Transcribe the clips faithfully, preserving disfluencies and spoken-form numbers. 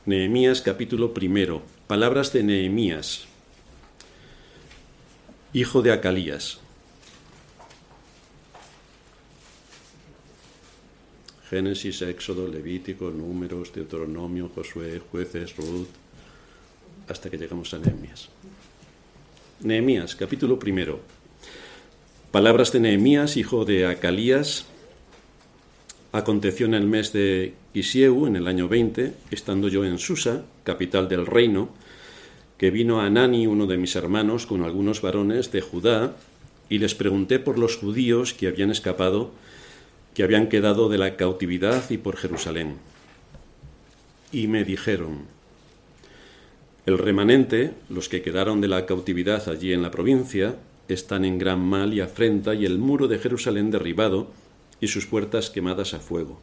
Nehemías capítulo primero. Palabras de Nehemías, hijo de Acalías. Génesis, Éxodo, Levítico, Números, Deuteronomio, Josué, Jueces, Ruth, hasta que llegamos a Nehemías. Nehemías capítulo primero. Palabras de Nehemías, hijo de Acalías. Aconteció en el mes de Kisieu, en el año veinte, estando yo en Susa, capital del reino, que vino Anani, uno de mis hermanos, con algunos varones de Judá, y les pregunté por los judíos que habían escapado, que habían quedado de la cautividad y por Jerusalén. Y me dijeron: el remanente, los que quedaron de la cautividad allí en la provincia, están en gran mal y afrenta, y el muro de Jerusalén derribado, y sus puertas quemadas a fuego.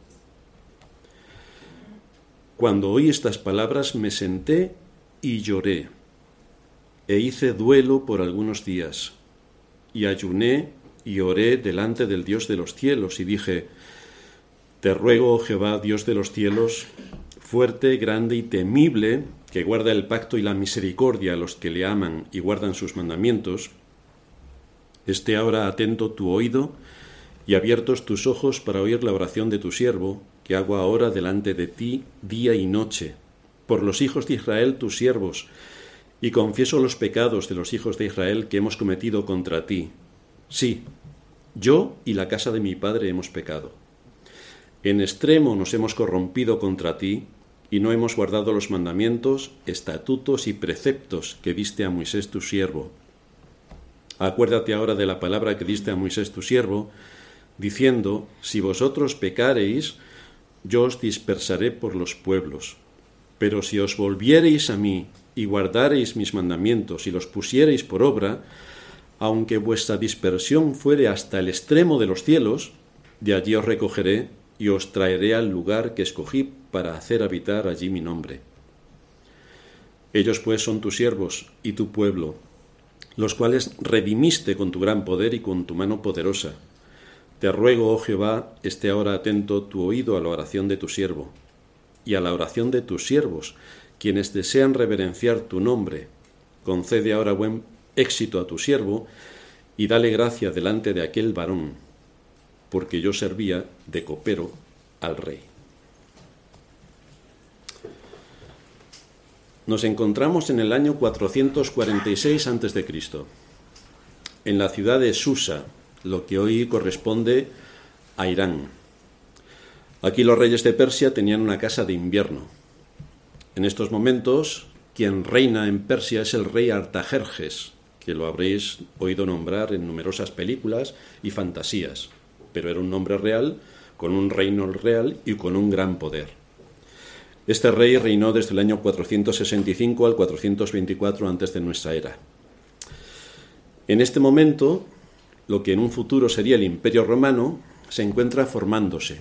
Cuando oí estas palabras me senté y lloré, e hice duelo por algunos días, y ayuné y oré delante del Dios de los cielos, y dije: te ruego, oh Jehová, Dios de los cielos, fuerte, grande y temible, que guarda el pacto y la misericordia a los que le aman y guardan sus mandamientos, esté ahora atento tu oído y abiertos tus ojos para oír la oración de tu siervo, que hago ahora delante de ti día y noche, por los hijos de Israel tus siervos, y confieso los pecados de los hijos de Israel que hemos cometido contra ti. Sí, yo y la casa de mi padre hemos pecado. En extremo nos hemos corrompido contra ti, y no hemos guardado los mandamientos, estatutos y preceptos que diste a Moisés tu siervo. Acuérdate ahora de la palabra que diste a Moisés tu siervo, diciendo: si vosotros pecareis, yo os dispersaré por los pueblos. Pero si os volviereis a mí y guardareis mis mandamientos y los pusiereis por obra, aunque vuestra dispersión fuere hasta el extremo de los cielos, de allí os recogeré y os traeré al lugar que escogí para hacer habitar allí mi nombre. Ellos pues son tus siervos y tu pueblo, los cuales redimiste con tu gran poder y con tu mano poderosa. Te ruego, oh Jehová, esté ahora atento tu oído a la oración de tu siervo, y a la oración de tus siervos, quienes desean reverenciar tu nombre. Concede ahora buen éxito a tu siervo, y dale gracia delante de aquel varón, porque yo servía de copero al rey. Nos encontramos en el año cuatrocientos cuarenta y seis antes de Cristo, en la ciudad de Susa, lo que hoy corresponde a Irán. Aquí los reyes de Persia tenían una casa de invierno. En estos momentos, quien reina en Persia es el rey Artajerjes, que lo habréis oído nombrar en numerosas películas y fantasías, pero era un nombre real, con un reino real y con un gran poder. Este rey reinó desde el año cuatrocientos sesenta y cinco al cuatrocientos veinticuatro antes de nuestra era. En este momento, lo que en un futuro sería el Imperio Romano, se encuentra formándose.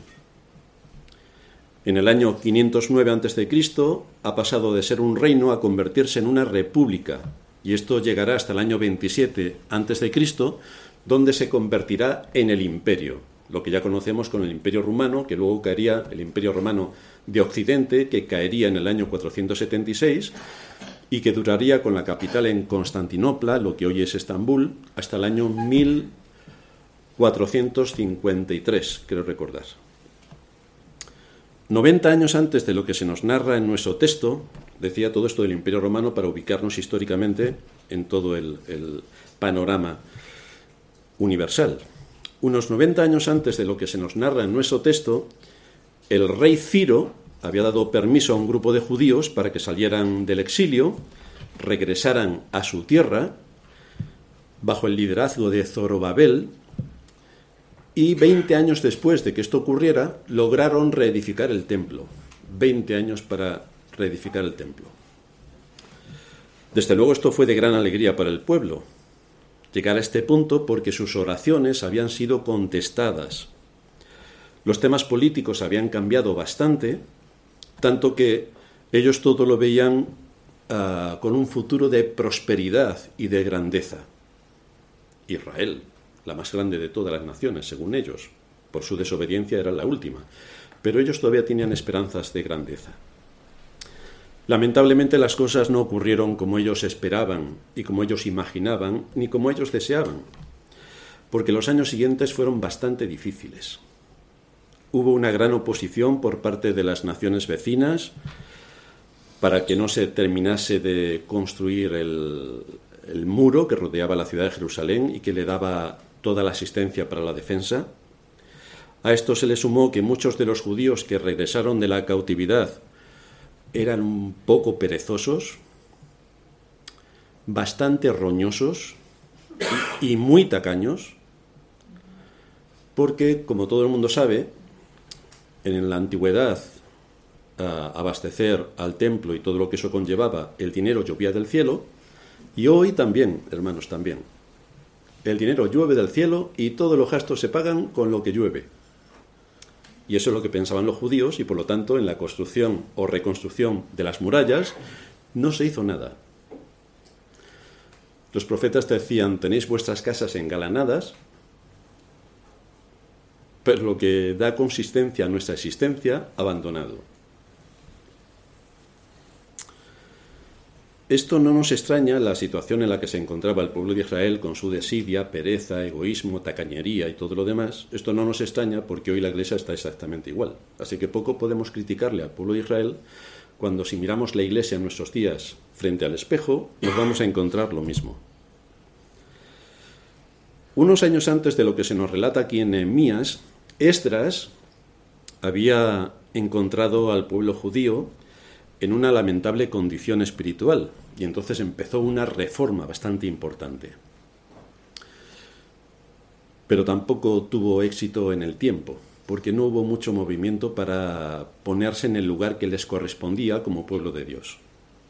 En el año quinientos nueve antes de Cristo ha pasado de ser un reino a convertirse en una república, y esto llegará hasta el año veintisiete antes de Cristo, donde se convertirá en el imperio, lo que ya conocemos con el Imperio Romano, que luego caería el Imperio Romano de Occidente, que caería en el año cuatrocientos setenta y seis, y que duraría con la capital en Constantinopla, lo que hoy es Estambul, hasta el año mil cuatrocientos cincuenta y tres, creo recordar. noventa años antes de lo que se nos narra en nuestro texto, decía todo esto del Imperio Romano para ubicarnos históricamente en todo el, el panorama universal. Unos noventa años antes de lo que se nos narra en nuestro texto, el rey Ciro había dado permiso a un grupo de judíos para que salieran del exilio, regresaran a su tierra, bajo el liderazgo de Zorobabel, y veinte años después de que esto ocurriera, lograron reedificar el templo. veinte años para reedificar el templo. Desde luego esto fue de gran alegría para el pueblo, llegar a este punto porque sus oraciones habían sido contestadas. Los temas políticos habían cambiado bastante, tanto que ellos todo lo veían uh, con un futuro de prosperidad y de grandeza. Israel, la más grande de todas las naciones, según ellos, por su desobediencia era la última, pero ellos todavía tenían esperanzas de grandeza. Lamentablemente las cosas no ocurrieron como ellos esperaban y como ellos imaginaban, ni como ellos deseaban, porque los años siguientes fueron bastante difíciles. Hubo una gran oposición por parte de las naciones vecinas para que no se terminase de construir el, el muro que rodeaba la ciudad de Jerusalén y que le daba toda la asistencia para la defensa. A esto se le sumó que muchos de los judíos que regresaron de la cautividad eran un poco perezosos, bastante roñosos y muy tacaños, porque, como todo el mundo sabe, en la antigüedad, a abastecer al templo y todo lo que eso conllevaba, el dinero llovía del cielo, y hoy también, hermanos, también. El dinero llueve del cielo y todos los gastos se pagan con lo que llueve. Y eso es lo que pensaban los judíos, y por lo tanto en la construcción o reconstrucción de las murallas no se hizo nada. Los profetas decían: tenéis vuestras casas engalanadas, pero lo que da consistencia a nuestra existencia, abandonado. Esto no nos extraña, la situación en la que se encontraba el pueblo de Israel con su desidia, pereza, egoísmo, tacañería y todo lo demás. Esto no nos extraña porque hoy la Iglesia está exactamente igual. Así que poco podemos criticarle al pueblo de Israel cuando, si miramos la Iglesia en nuestros días frente al espejo, nos vamos a encontrar lo mismo. Unos años antes de lo que se nos relata aquí en Nehemías, Esdras había encontrado al pueblo judío en una lamentable condición espiritual, y entonces empezó una reforma bastante importante. Pero tampoco tuvo éxito en el tiempo, porque no hubo mucho movimiento para ponerse en el lugar que les correspondía como pueblo de Dios.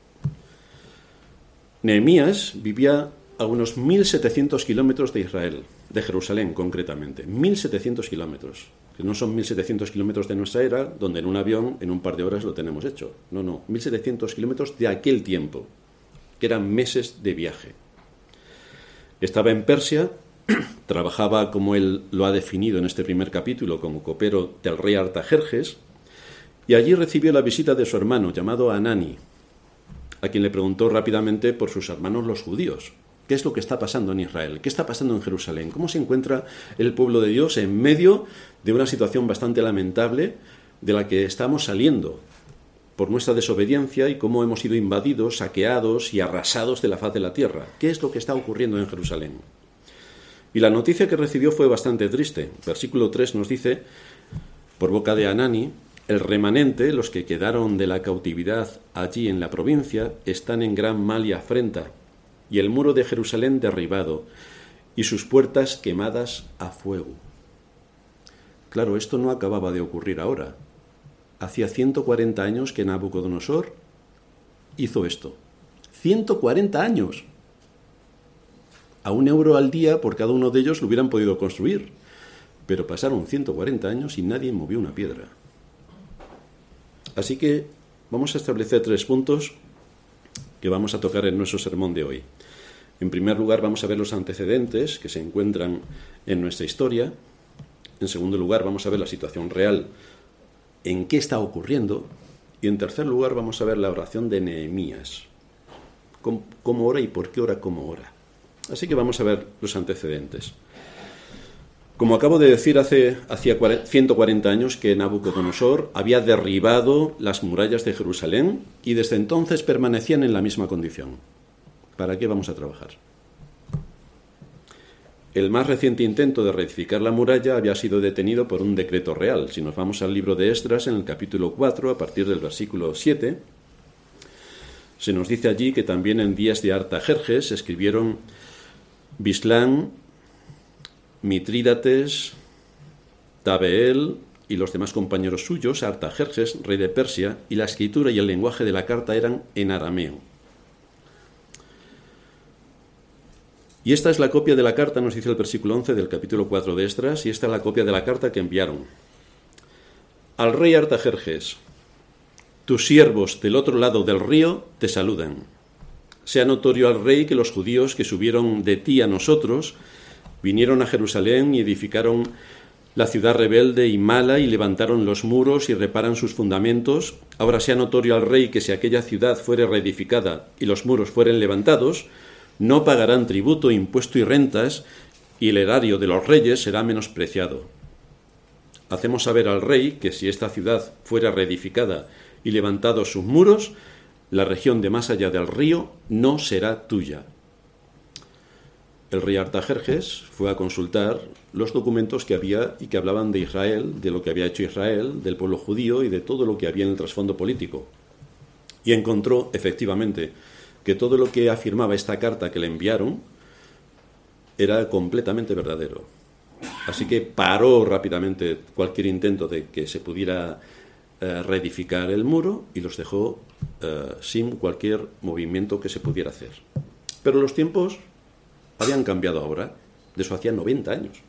Nehemías vivía a unos mil setecientos kilómetros de Israel, de Jerusalén concretamente, mil setecientos kilómetros, que no son mil setecientos kilómetros de nuestra era, donde en un avión en un par de horas lo tenemos hecho. No, no, mil setecientos kilómetros de aquel tiempo, que eran meses de viaje. Estaba en Persia, trabajaba, como él lo ha definido en este primer capítulo, como copero del rey Artajerjes, y allí recibió la visita de su hermano, llamado Anani, a quien le preguntó rápidamente por sus hermanos los judíos. ¿Qué es lo que está pasando en Israel? ¿Qué está pasando en Jerusalén? ¿Cómo se encuentra el pueblo de Dios en medio de una situación bastante lamentable de la que estamos saliendo por nuestra desobediencia y cómo hemos sido invadidos, saqueados y arrasados de la faz de la tierra? ¿Qué es lo que está ocurriendo en Jerusalén? Y la noticia que recibió fue bastante triste. Versículo tres nos dice, por boca de Anani: el remanente, los que quedaron de la cautividad allí en la provincia, están en gran mal y afrenta, y el muro de Jerusalén derribado, y sus puertas quemadas a fuego. Claro, esto no acababa de ocurrir ahora. Hacía ciento cuarenta años que Nabucodonosor hizo esto. ¡ciento cuarenta años! A un euro al día por cada uno de ellos lo hubieran podido construir. Pero pasaron ciento cuarenta años y nadie movió una piedra. Así que vamos a establecer tres puntos que vamos a tocar en nuestro sermón de hoy. En primer lugar, vamos a ver los antecedentes que se encuentran en nuestra historia. En segundo lugar, vamos a ver la situación real, en qué está ocurriendo. Y en tercer lugar, vamos a ver la oración de Nehemías. ¿Cómo, cómo ora y por qué ora como ora? Así que vamos a ver los antecedentes. Como acabo de decir, hace hacía ciento cuarenta años que Nabucodonosor había derribado las murallas de Jerusalén y desde entonces permanecían en la misma condición. ¿Para qué vamos a trabajar? El más reciente intento de reedificar la muralla había sido detenido por un decreto real. Si nos vamos al libro de Esdras, en el capítulo cuatro, a partir del versículo siete, se nos dice allí que también en días de Artajerjes escribieron Bislán, Mitrídates, Tabeel y los demás compañeros suyos, Artajerjes, rey de Persia, y la escritura y el lenguaje de la carta eran en arameo. Y esta es la copia de la carta, nos dice el versículo once del capítulo cuatro de Esdras, y esta es la copia de la carta que enviaron. Al rey Artajerjes, tus siervos del otro lado del río te saludan. Sea notorio al rey que los judíos que subieron de ti a nosotros vinieron a Jerusalén y edificaron la ciudad rebelde y mala, y levantaron los muros y reparan sus fundamentos. Ahora sea notorio al rey que si aquella ciudad fuere reedificada y los muros fueren levantados, no pagarán tributo, impuesto y rentas, y el erario de los reyes será menospreciado. Hacemos saber al rey que si esta ciudad fuera reedificada y levantados sus muros, la región de más allá del río no será tuya. El rey Artajerjes fue a consultar los documentos que había y que hablaban de Israel, de lo que había hecho Israel, del pueblo judío y de todo lo que había en el trasfondo político. Y encontró, efectivamente, que todo lo que afirmaba esta carta que le enviaron era completamente verdadero. Así que paró rápidamente cualquier intento de que se pudiera eh, reedificar el muro y los dejó eh, sin cualquier movimiento que se pudiera hacer. Pero los tiempos habían cambiado ahora. De eso hacía noventa años.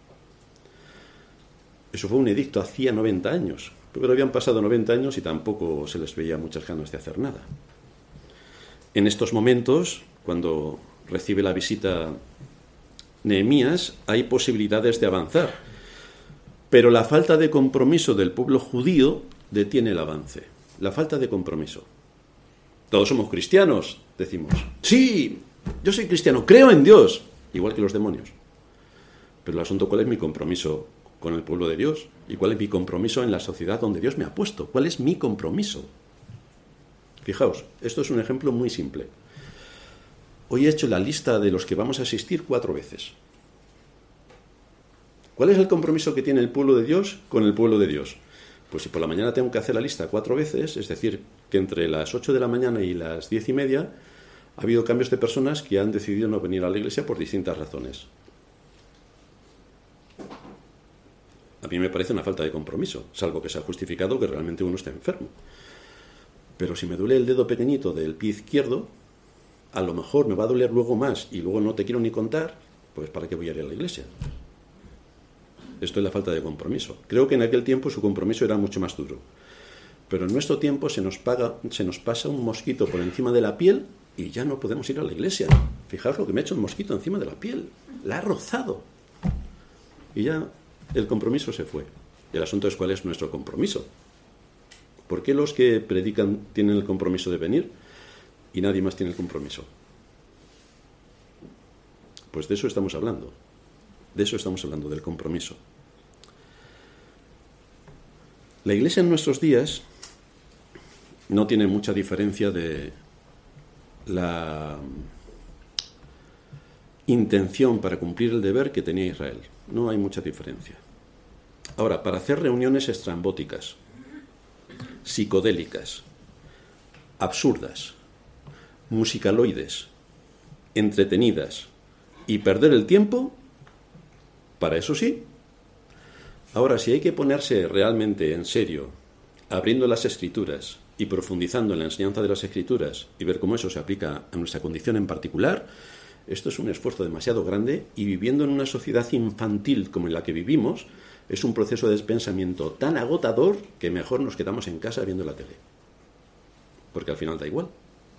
Eso fue un edicto hacía noventa años. Pero habían pasado noventa años y tampoco se les veía muchas ganas de hacer nada. En estos momentos, cuando recibe la visita Nehemías, hay posibilidades de avanzar. Pero la falta de compromiso del pueblo judío detiene el avance. La falta de compromiso. Todos somos cristianos, decimos. Sí, yo soy cristiano, creo en Dios. Igual que los demonios. Pero el asunto, ¿cuál es mi compromiso con el pueblo de Dios? ¿Y cuál es mi compromiso en la sociedad donde Dios me ha puesto? ¿Cuál es mi compromiso? Fijaos, esto es un ejemplo muy simple. Hoy he hecho la lista de los que vamos a asistir cuatro veces. ¿Cuál es el compromiso que tiene el pueblo de Dios con el pueblo de Dios? Pues si por la mañana tengo que hacer la lista cuatro veces, es decir, que entre las ocho de la mañana y las diez y media ha habido cambios de personas que han decidido no venir a la iglesia por distintas razones. A mí me parece una falta de compromiso, salvo que sea justificado que realmente uno esté enfermo. Pero si me duele el dedo pequeñito del pie izquierdo, a lo mejor me va a doler luego más y luego no te quiero ni contar, pues ¿para qué voy a ir a la iglesia? Esto es la falta de compromiso. Creo que en aquel tiempo su compromiso era mucho más duro. Pero en nuestro tiempo se nos, paga, se nos pasa un mosquito por encima de la piel y ya no podemos ir a la iglesia. Fijaos lo que me ha hecho el mosquito encima de la piel. La ha rozado. Y ya el compromiso se fue. Y el asunto es cuál es nuestro compromiso. ¿Por qué los que predican tienen el compromiso de venir y nadie más tiene el compromiso? Pues de eso estamos hablando. De eso estamos hablando, del compromiso. La iglesia en nuestros días no tiene mucha diferencia de la intención para cumplir el deber que tenía Israel. No hay mucha diferencia. Ahora, para hacer reuniones estrambóticas, psicodélicas, absurdas, musicaloides, entretenidas y perder el tiempo, para eso sí. Ahora, si hay que ponerse realmente en serio, abriendo las Escrituras y profundizando en la enseñanza de las Escrituras y ver cómo eso se aplica a nuestra condición en particular, esto es un esfuerzo demasiado grande, y viviendo en una sociedad infantil como en la que vivimos, es un proceso de pensamiento tan agotador que mejor nos quedamos en casa viendo la tele. Porque al final da igual.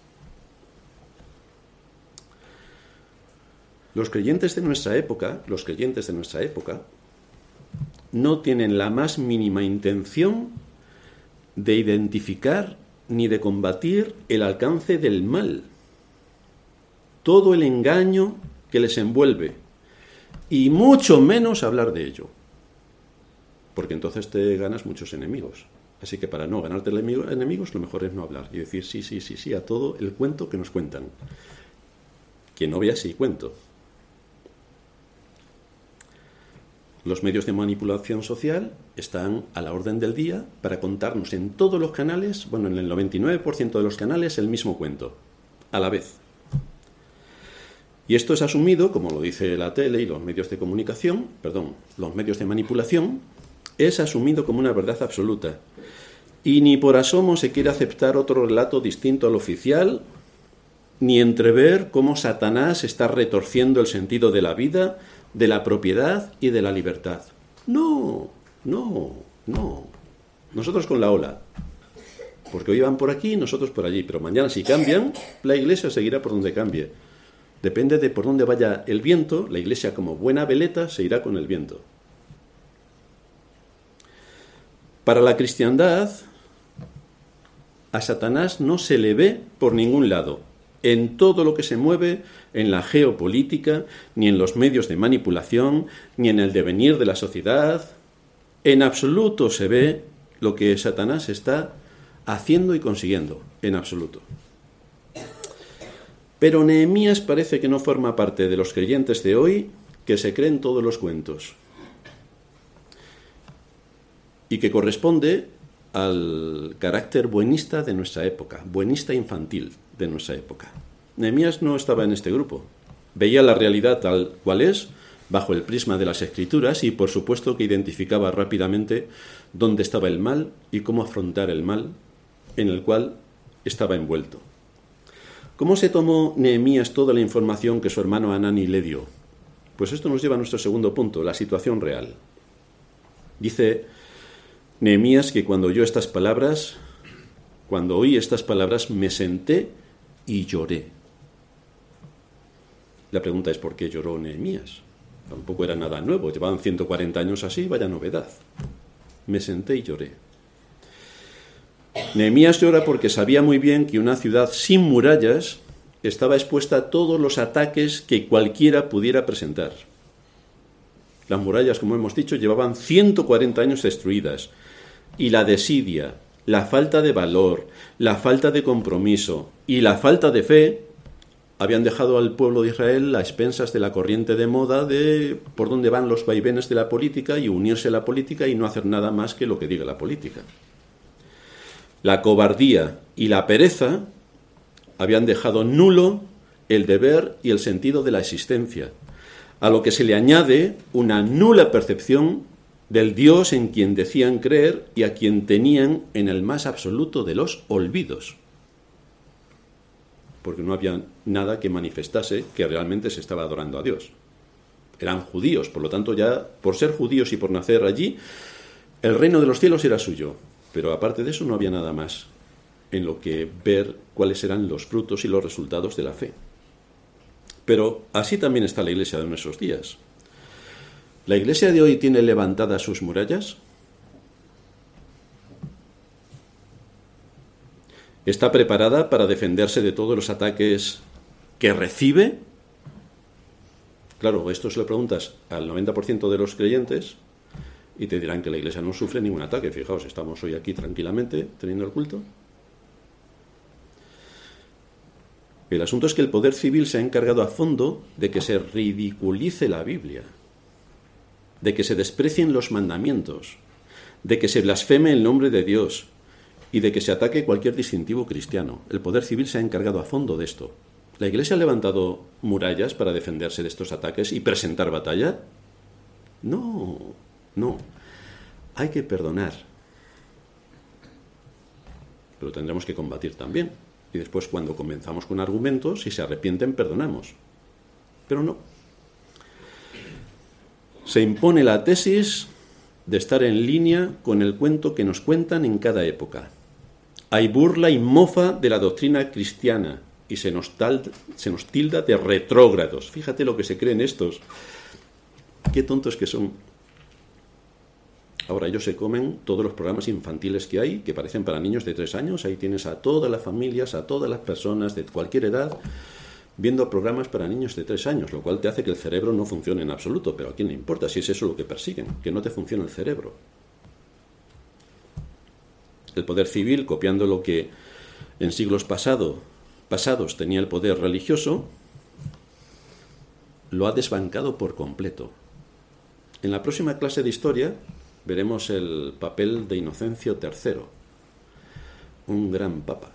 Los creyentes de nuestra época, los creyentes de nuestra época, no tienen la más mínima intención de identificar ni de combatir el alcance del mal, todo el engaño que les envuelve, y mucho menos hablar de ello, porque entonces te ganas muchos enemigos. Así que para no ganarte enemigos, lo mejor es no hablar y decir sí, sí, sí, sí a todo el cuento que nos cuentan. Quien no vea sí cuento. Los medios de manipulación social están a la orden del día para contarnos en todos los canales, bueno, en el noventa y nueve por ciento de los canales, el mismo cuento, a la vez. Y esto es asumido, como lo dice la tele y los medios de comunicación, perdón, los medios de manipulación, es asumido como una verdad absoluta. Y ni por asomo se quiere aceptar otro relato distinto al oficial, ni entrever cómo Satanás está retorciendo el sentido de la vida, de la propiedad y de la libertad. No, no, no. Nosotros con la ola. Porque hoy van por aquí y nosotros por allí. Pero mañana, si cambian, la iglesia seguirá por donde cambie. Depende de por dónde vaya el viento, la iglesia, como buena veleta, se irá con el viento. Para la cristiandad, a Satanás no se le ve por ningún lado, en todo lo que se mueve, en la geopolítica, ni en los medios de manipulación, ni en el devenir de la sociedad. En absoluto se ve lo que Satanás está haciendo y consiguiendo, en absoluto. Pero Nehemías parece que no forma parte de los creyentes de hoy que se creen todos los cuentos y que corresponde al carácter buenista de nuestra época, buenista infantil de nuestra época. Nehemías no estaba en este grupo. Veía la realidad tal cual es, bajo el prisma de las Escrituras, y por supuesto que identificaba rápidamente dónde estaba el mal y cómo afrontar el mal en el cual estaba envuelto. ¿Cómo se tomó Nehemías toda la información que su hermano Hanani le dio? Pues esto nos lleva a nuestro segundo punto, la situación real. Dice Nehemías que cuando oyó estas palabras, cuando oí estas palabras, me senté y lloré. La pregunta es ¿por qué lloró Nehemías? Tampoco era nada nuevo, llevaban ciento cuarenta años así, vaya novedad. Me senté y lloré. Nehemías llora porque sabía muy bien que una ciudad sin murallas estaba expuesta a todos los ataques que cualquiera pudiera presentar. Las murallas, como hemos dicho, llevaban ciento cuarenta años destruidas, y la desidia, la falta de valor, la falta de compromiso y la falta de fe habían dejado al pueblo de Israel a expensas de la corriente de moda de por dónde van los vaivenes de la política y unirse a la política y no hacer nada más que lo que diga la política. La cobardía y la pereza habían dejado nulo el deber y el sentido de la existencia, a lo que se le añade una nula percepción del Dios en quien decían creer y a quien tenían en el más absoluto de los olvidos, porque no había nada que manifestase que realmente se estaba adorando a Dios. Eran judíos, por lo tanto ya por ser judíos y por nacer allí, el reino de los cielos era suyo, pero aparte de eso no había nada más en lo que ver cuáles eran los frutos y los resultados de la fe. Pero así también está la iglesia de nuestros días. ¿La iglesia de hoy tiene levantadas sus murallas? ¿Está preparada para defenderse de todos los ataques que recibe? Claro, esto se lo preguntas al noventa por ciento de los creyentes y te dirán que la iglesia no sufre ningún ataque. Fijaos, estamos hoy aquí tranquilamente teniendo el culto. El asunto es que el poder civil se ha encargado a fondo de que se ridiculice la Biblia, de que se desprecien los mandamientos, de que se blasfeme el nombre de Dios y de que se ataque cualquier distintivo cristiano. El poder civil se ha encargado a fondo de esto. ¿La Iglesia ha levantado murallas para defenderse de estos ataques y presentar batalla? No, no. Hay que perdonar. Pero tendremos que combatir también. Y después, cuando comenzamos con argumentos, si se arrepienten, perdonamos. Pero no. Se impone la tesis de estar en línea con el cuento que nos cuentan en cada época. Hay burla y mofa de la doctrina cristiana y se nos, tal, se nos tilda de retrógrados. Fíjate lo que se creen estos. Qué tontos que son. Ahora ellos se comen todos los programas infantiles que hay, que parecen para niños de tres años. Ahí tienes a todas las familias, a todas las personas de cualquier edad, viendo programas para niños de tres años, lo cual te hace que el cerebro no funcione en absoluto. Pero ¿a quién le importa si es eso lo que persiguen? Que no te funcione el cerebro. El poder civil, copiando lo que en siglos pasado, pasados tenía el poder religioso, lo ha desbancado por completo. En la próxima clase de historia veremos el papel de Inocencio tercero, un gran papa.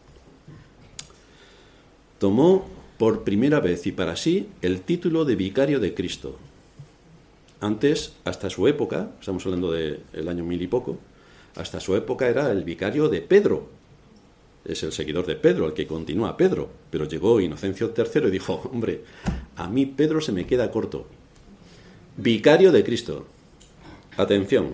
Tomó por primera vez y para sí el título de vicario de Cristo. Antes, hasta su época, estamos hablando del año mil y poco, hasta su época era el vicario de Pedro. Es el seguidor de Pedro, el que continúa a Pedro. Pero llegó Inocencio tercero y dijo, hombre, a mí Pedro se me queda corto. Vicario de Cristo. Atención.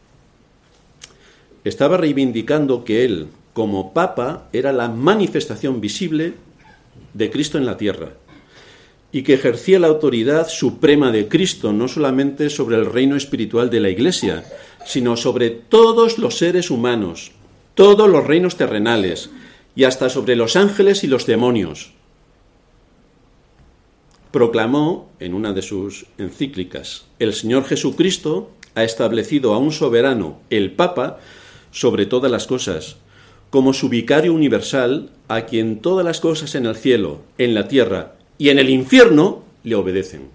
Estaba reivindicando que él, como papa, era la manifestación visible de Cristo en la tierra y que ejercía la autoridad suprema de Cristo no solamente sobre el reino espiritual de la Iglesia, sino sobre todos los seres humanos, todos los reinos terrenales, y hasta sobre los ángeles y los demonios. Proclamó en una de sus encíclicas: el Señor Jesucristo ha establecido a un soberano, el Papa, sobre todas las cosas, como su vicario universal, a quien todas las cosas en el cielo, en la tierra y en el infierno le obedecen.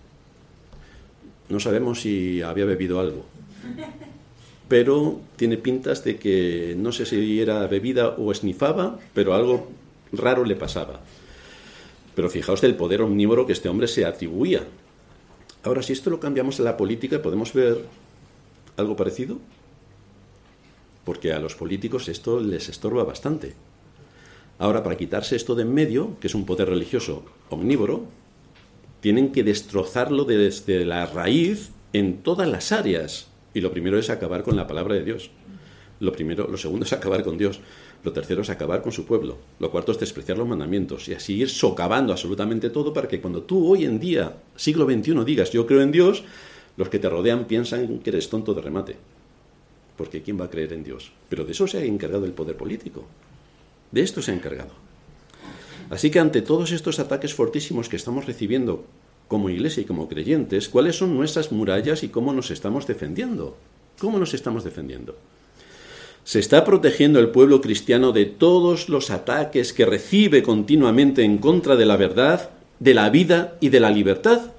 No sabemos si había bebido algo, pero tiene pintas de que no sé si era bebida o esnifaba, pero algo raro le pasaba. Pero fijaos del poder omnívoro que este hombre se atribuía. Ahora, si esto lo cambiamos a la política, ¿podemos ver algo parecido? Porque a los políticos esto les estorba bastante. Ahora, para quitarse esto de en medio, que es un poder religioso omnívoro, tienen que destrozarlo desde la raíz en todas las áreas. Y lo primero es acabar con la palabra de Dios. Lo primero, lo segundo es acabar con Dios. Lo tercero es acabar con su pueblo. Lo cuarto es despreciar los mandamientos. Y así ir socavando absolutamente todo para que cuando tú hoy en día, siglo veintiuno, digas yo creo en Dios, los que te rodean piensan que eres tonto de remate. Porque ¿quién va a creer en Dios? Pero de eso se ha encargado el poder político. De esto se ha encargado. Así que ante todos estos ataques fortísimos que estamos recibiendo como iglesia y como creyentes, ¿cuáles son nuestras murallas y cómo nos estamos defendiendo? ¿Cómo nos estamos defendiendo? ¿Se está protegiendo el pueblo cristiano de todos los ataques que recibe continuamente en contra de la verdad, de la vida y de la libertad?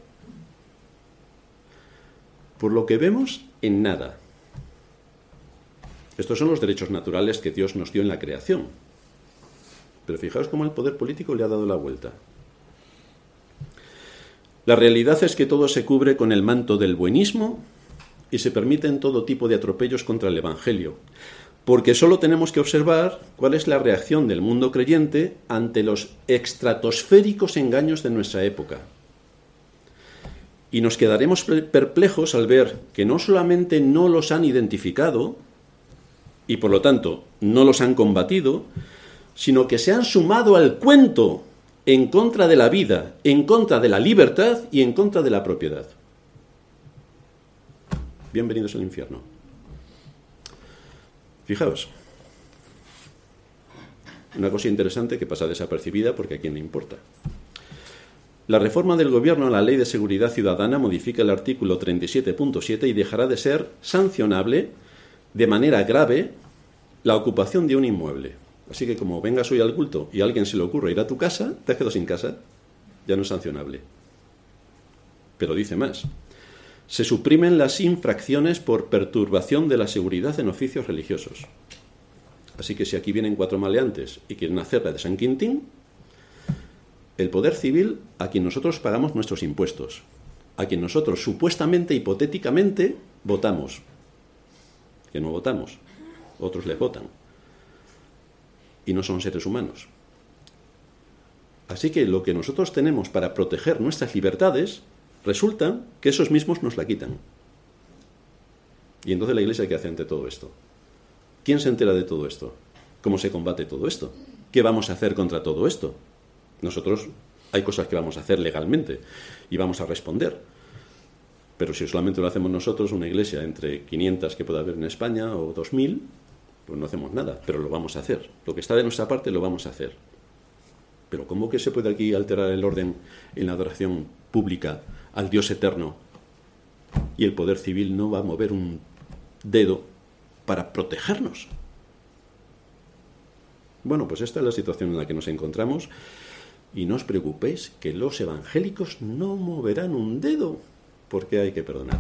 Por lo que vemos, en nada. Estos son los derechos naturales que Dios nos dio en la creación. Pero fijaos cómo el poder político le ha dado la vuelta. La realidad es que todo se cubre con el manto del buenismo y se permiten todo tipo de atropellos contra el Evangelio. Porque solo tenemos que observar cuál es la reacción del mundo creyente ante los estratosféricos engaños de nuestra época. Y nos quedaremos perplejos al ver que no solamente no los han identificado, y por lo tanto no los han combatido, sino que se han sumado al cuento en contra de la vida, en contra de la libertad y en contra de la propiedad. Bienvenidos al infierno. Fijaos, una cosa interesante que pasa desapercibida porque a quién le importa. La reforma del gobierno a la Ley de Seguridad Ciudadana modifica el artículo treinta y siete punto siete y dejará de ser sancionable de manera grave la ocupación de un inmueble. Así que como vengas hoy al culto y a alguien se le ocurre ir a tu casa, te has quedado sin casa, ya no es sancionable. Pero dice más. Se suprimen las infracciones por perturbación de la seguridad en oficios religiosos. Así que si aquí vienen cuatro maleantes y quieren hacer la de San Quintín, el poder civil, a quien nosotros pagamos nuestros impuestos, a quien nosotros supuestamente, hipotéticamente, votamos, que no votamos, otros les votan, y no son seres humanos. Así que lo que nosotros tenemos para proteger nuestras libertades, resulta que esos mismos nos la quitan. Y entonces la Iglesia, ¿qué hace ante todo esto? ¿Quién se entera de todo esto? ¿Cómo se combate todo esto? ¿Qué vamos a hacer contra todo esto? Nosotros hay cosas que vamos a hacer legalmente y vamos a responder. Pero si solamente lo hacemos nosotros, una iglesia entre quinientas que pueda haber en España o dos mil, pues no hacemos nada, pero lo vamos a hacer. Lo que está de nuestra parte lo vamos a hacer. Pero ¿cómo que se puede aquí alterar el orden en la adoración pública al Dios eterno y el poder civil no va a mover un dedo para protegernos? Bueno, pues esta es la situación en la que nos encontramos y no os preocupéis que los evangélicos no moverán un dedo porque hay que perdonar.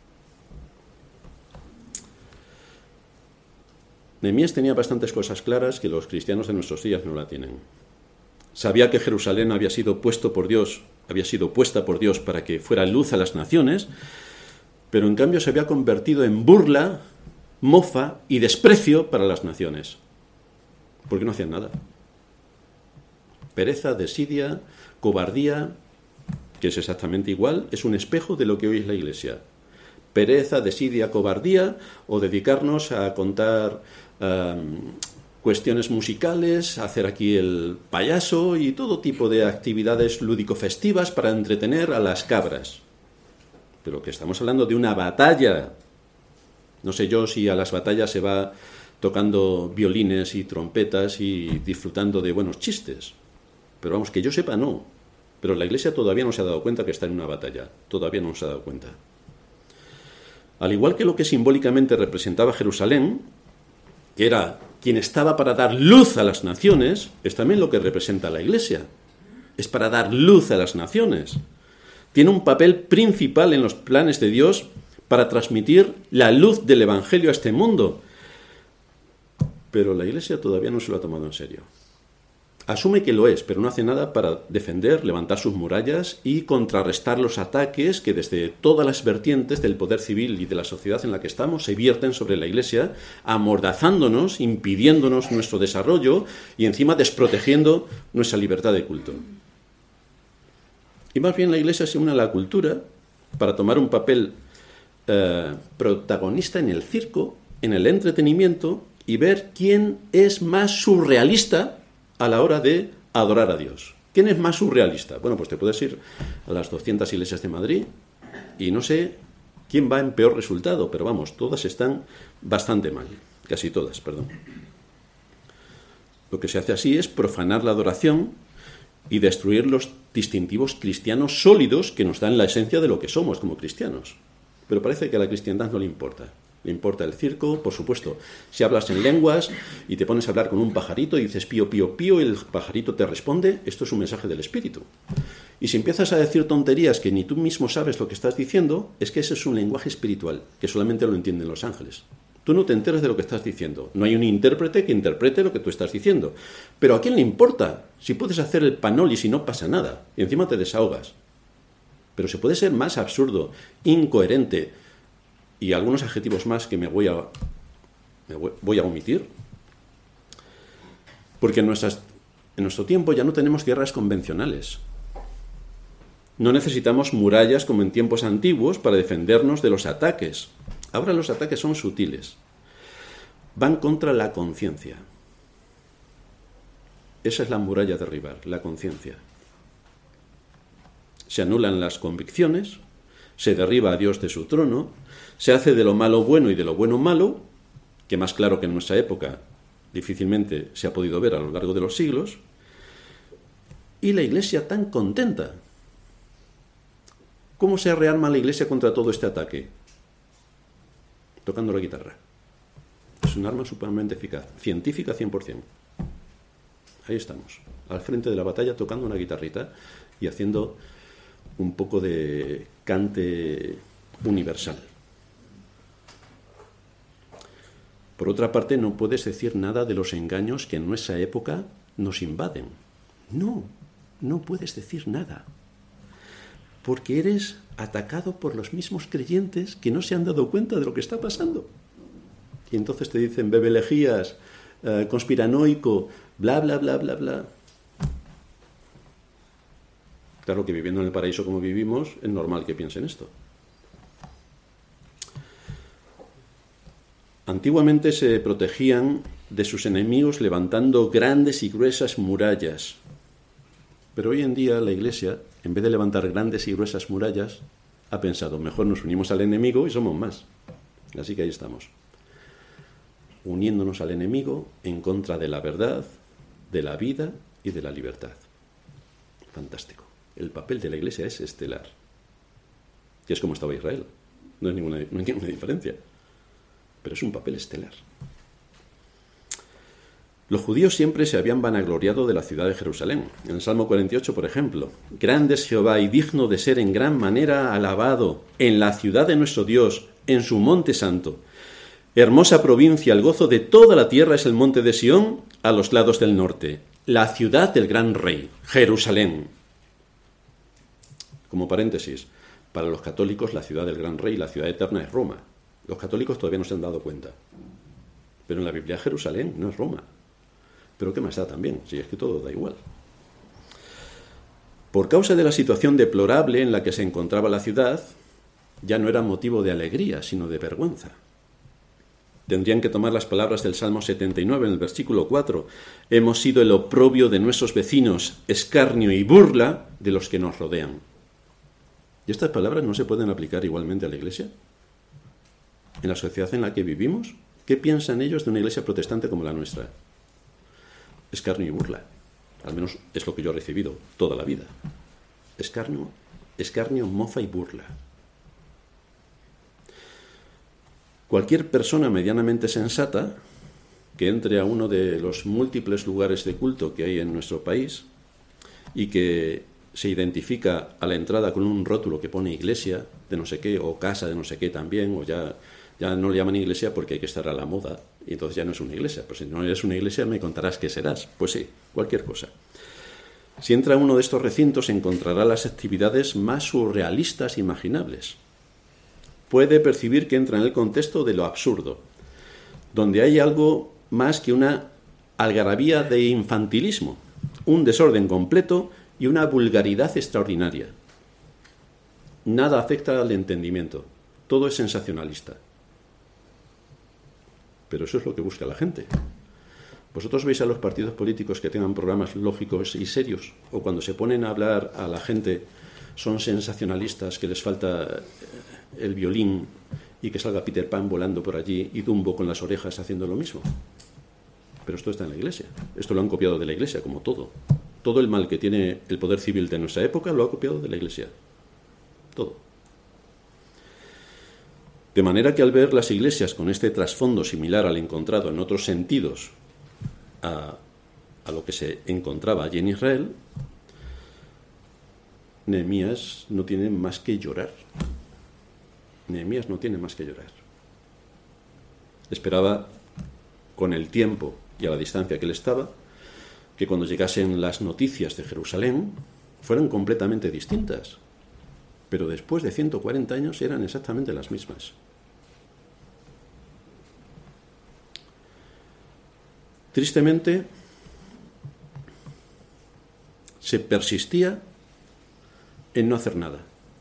Nehemías tenía bastantes cosas claras que los cristianos de nuestros días no la tienen. Sabía que Jerusalén había sido puesto por Dios, había sido puesta por Dios para que fuera luz a las naciones, pero en cambio se había convertido en burla, mofa y desprecio para las naciones. Porque no hacían nada. Pereza, desidia, cobardía, que es exactamente igual, es un espejo de lo que hoy es la Iglesia. Pereza, desidia, cobardía, o dedicarnos a contar um, cuestiones musicales, hacer aquí el payaso y todo tipo de actividades lúdico-festivas para entretener a las cabras. Pero que estamos hablando de una batalla, No sé yo si a las batallas se va tocando violines y trompetas y disfrutando de buenos chistes. Pero vamos, que yo sepa, no. Pero la Iglesia todavía no se ha dado cuenta que está en una batalla. Todavía no se ha dado cuenta. Al igual que lo que simbólicamente representaba Jerusalén, que era quien estaba para dar luz a las naciones, es también lo que representa la Iglesia. Es para dar luz a las naciones. Tiene un papel principal en los planes de Dios para transmitir la luz del Evangelio a este mundo. Pero la Iglesia todavía no se lo ha tomado en serio. Asume que lo es, pero no hace nada para defender, levantar sus murallas y contrarrestar los ataques que desde todas las vertientes del poder civil y de la sociedad en la que estamos se vierten sobre la Iglesia, amordazándonos, impidiéndonos nuestro desarrollo y encima desprotegiendo nuestra libertad de culto. Y más bien la Iglesia se une a la cultura para tomar un papel eh, protagonista en el circo, en el entretenimiento y ver quién es más surrealista a la hora de adorar a Dios. ¿Quién es más surrealista? Bueno, pues te puedes ir a las doscientas iglesias de Madrid y no sé quién va en peor resultado, pero vamos, todas están bastante mal, casi todas, perdón. Lo que se hace así es profanar la adoración y destruir los distintivos cristianos sólidos que nos dan la esencia de lo que somos como cristianos. Pero parece que a la cristiandad no le importa. Le importa el circo, por supuesto. Si hablas en lenguas y te pones a hablar con un pajarito y dices pío, pío, pío, y el pajarito te responde, esto es un mensaje del Espíritu. Y si empiezas a decir tonterías que ni tú mismo sabes lo que estás diciendo, es que ese es un lenguaje espiritual, que solamente lo entienden los ángeles. Tú no te enteras de lo que estás diciendo. No hay un intérprete que interprete lo que tú estás diciendo. Pero ¿a quién le importa? Si puedes hacer el panolis y no pasa nada, y encima te desahogas. Pero se puede ser más absurdo, incoherente, y algunos adjetivos más que me voy a, me voy a omitir, porque en, nuestras, en nuestro tiempo ya no tenemos guerras convencionales. No necesitamos murallas como en tiempos antiguos para defendernos de los ataques. Ahora los ataques son sutiles. Van contra la conciencia. Esa es la muralla a derribar, la conciencia. Se anulan las convicciones, se derriba a Dios de su trono, se hace de lo malo bueno y de lo bueno malo, que más claro que en nuestra época difícilmente se ha podido ver a lo largo de los siglos, y la Iglesia tan contenta. ¿Cómo se rearma la Iglesia contra todo este ataque? Tocando la guitarra. Es un arma sumamente eficaz, científica cien por ciento. Ahí estamos, al frente de la batalla tocando una guitarrita y haciendo un poco de cante universal. Por otra parte, no puedes decir nada de los engaños que en nuestra época nos invaden. No, no puedes decir nada. Porque eres atacado por los mismos creyentes que no se han dado cuenta de lo que está pasando. Y entonces te dicen bebelejías, eh, conspiranoico, bla, bla, bla, bla, bla. Claro que viviendo en el paraíso como vivimos, es normal que piensen esto. Antiguamente se protegían de sus enemigos levantando grandes y gruesas murallas. Pero hoy en día la Iglesia, en vez de levantar grandes y gruesas murallas, ha pensado, mejor nos unimos al enemigo y somos más. Así que ahí estamos, uniéndonos al enemigo en contra de la verdad, de la vida y de la libertad. Fantástico. El papel de la Iglesia es estelar. Y es como estaba Israel. No hay ninguna, no hay ninguna diferencia. Pero es un papel estelar. Los judíos siempre se habían vanagloriado de la ciudad de Jerusalén. En el Salmo cuarenta y ocho, por ejemplo, grande es Jehová y digno de ser en gran manera alabado en la ciudad de nuestro Dios, en su monte santo. Hermosa provincia, el gozo de toda la tierra es el monte de Sión, a los lados del norte, la ciudad del gran rey, Jerusalén. Como paréntesis, para los católicos la ciudad del gran rey, la ciudad eterna es Roma. Los católicos todavía no se han dado cuenta. Pero en la Biblia Jerusalén no es Roma. Pero ¿qué más da también? Si es que todo da igual. Por causa de la situación deplorable en la que se encontraba la ciudad, ya no era motivo de alegría, sino de vergüenza. Tendrían que tomar las palabras del Salmo setenta y nueve en el versículo cuatro. Hemos sido el oprobio de nuestros vecinos, escarnio y burla de los que nos rodean. ¿Y estas palabras no se pueden aplicar igualmente a la Iglesia? en la sociedad en la que vivimos, ¿qué piensan ellos de una iglesia protestante como la nuestra? Escarnio y burla. Al menos es lo que yo he recibido toda la vida. Escarnio, escarnio, mofa y burla. Cualquier persona medianamente sensata que entre a uno de los múltiples lugares de culto que hay en nuestro país y que se identifica a la entrada con un rótulo que pone iglesia de no sé qué o casa de no sé qué también, o ya, ya no le llaman iglesia porque hay que estar a la moda y entonces ya no es una iglesia. Pues si no eres una iglesia me contarás qué serás. Pues sí, cualquier cosa. Si entra a uno de estos recintos encontrará las actividades más surrealistas imaginables. Puede percibir que entra en el contexto de lo absurdo, donde hay algo más que una algarabía de infantilismo, un desorden completo y una vulgaridad extraordinaria. Nada afecta al entendimiento, todo es sensacionalista. Pero eso es lo que busca la gente. ¿Vosotros veis a los partidos políticos que tengan programas lógicos y serios? ¿O cuando se ponen a hablar a la gente son sensacionalistas, que les falta el violín y que salga Peter Pan volando por allí y Dumbo con las orejas haciendo lo mismo? Pero esto está en la Iglesia. Esto lo han copiado de la Iglesia, como todo. Todo el mal que tiene el poder civil de nuestra época lo ha copiado de la Iglesia. Todo. De manera que al ver las iglesias con este trasfondo similar al encontrado en otros sentidos a, a lo que se encontraba allí en Israel, Nehemías no tiene más que llorar. Nehemías no tiene más que llorar. Esperaba, con el tiempo y a la distancia que él estaba, que cuando llegasen las noticias de Jerusalén fueran completamente distintas. Pero después de ciento cuarenta años eran exactamente las mismas. Tristemente, se persistía en no hacer nada.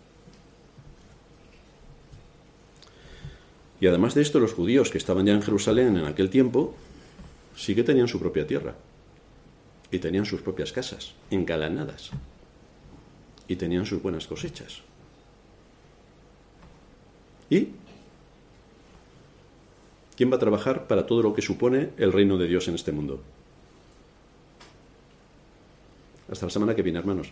Y además de esto, los judíos que estaban ya en Jerusalén en aquel tiempo, sí que tenían su propia tierra. Y tenían sus propias casas, engalanadas. Y tenían sus buenas cosechas. ¿Y quién va a trabajar para todo lo que supone el reino de Dios en este mundo? Hasta la semana que viene, hermanos.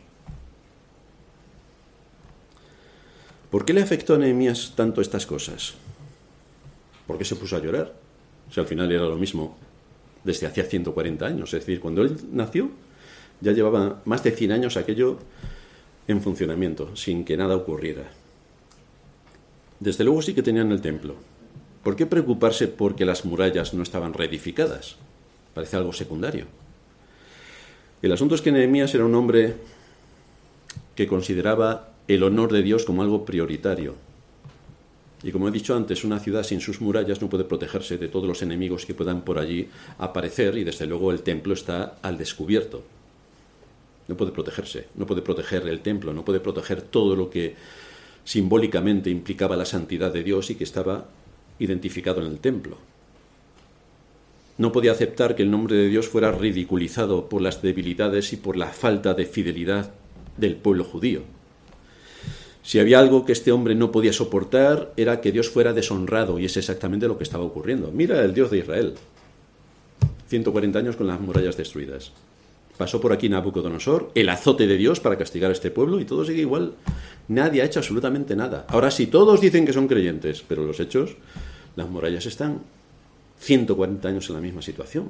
¿Por qué le afectó a Nehemías tanto estas cosas? ¿Por qué se puso a llorar? Si al final era lo mismo desde hacía ciento cuarenta años. Es decir, cuando él nació, ya llevaba más de cien años aquello en funcionamiento, sin que nada ocurriera. Desde luego sí que tenían el templo. ¿Por qué preocuparse porque las murallas no estaban reedificadas? Parece algo secundario. El asunto es que Nehemías era un hombre que consideraba el honor de Dios como algo prioritario. Y como he dicho antes, una ciudad sin sus murallas no puede protegerse de todos los enemigos que puedan por allí aparecer, y desde luego el templo está al descubierto. No puede protegerse, no puede proteger el templo, no puede proteger todo lo que simbólicamente implicaba la santidad de Dios y que estaba identificado en el templo. No podía aceptar que el nombre de Dios fuera ridiculizado por las debilidades y por la falta de fidelidad del pueblo judío. Si había algo que este hombre no podía soportar, era que Dios fuera deshonrado, y es exactamente lo que estaba ocurriendo. Mira el Dios de Israel, ciento cuarenta años con las murallas destruidas. Pasó por aquí Nabucodonosor, el azote de Dios para castigar a este pueblo, y todo sigue igual. Nadie ha hecho absolutamente nada. Ahora sí, todos dicen que son creyentes, pero los hechos, las murallas están ciento cuarenta años en la misma situación.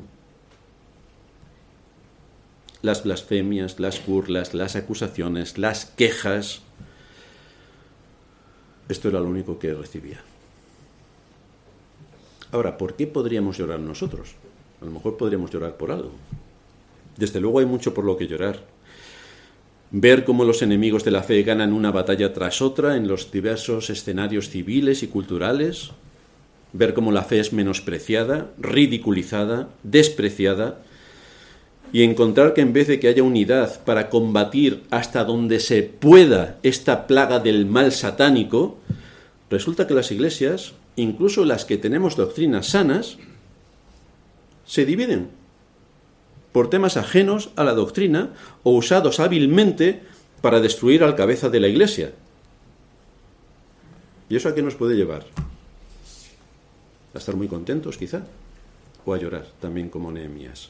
Las blasfemias, las burlas, las acusaciones, las quejas. Esto era lo único que recibía. Ahora, ¿por qué podríamos llorar nosotros? A lo mejor podríamos llorar por algo. Desde luego hay mucho por lo que llorar. Ver cómo los enemigos de la fe ganan una batalla tras otra en los diversos escenarios civiles y culturales. Ver cómo la fe es menospreciada, ridiculizada, despreciada. Y encontrar que en vez de que haya unidad para combatir hasta donde se pueda esta plaga del mal satánico, resulta que las iglesias, incluso las que tenemos doctrinas sanas, se dividen por temas ajenos a la doctrina o usados hábilmente para destruir al cabeza de la iglesia. ¿Y eso a qué nos puede llevar? a estar muy contentos quizá, o a llorar también como Nehemías.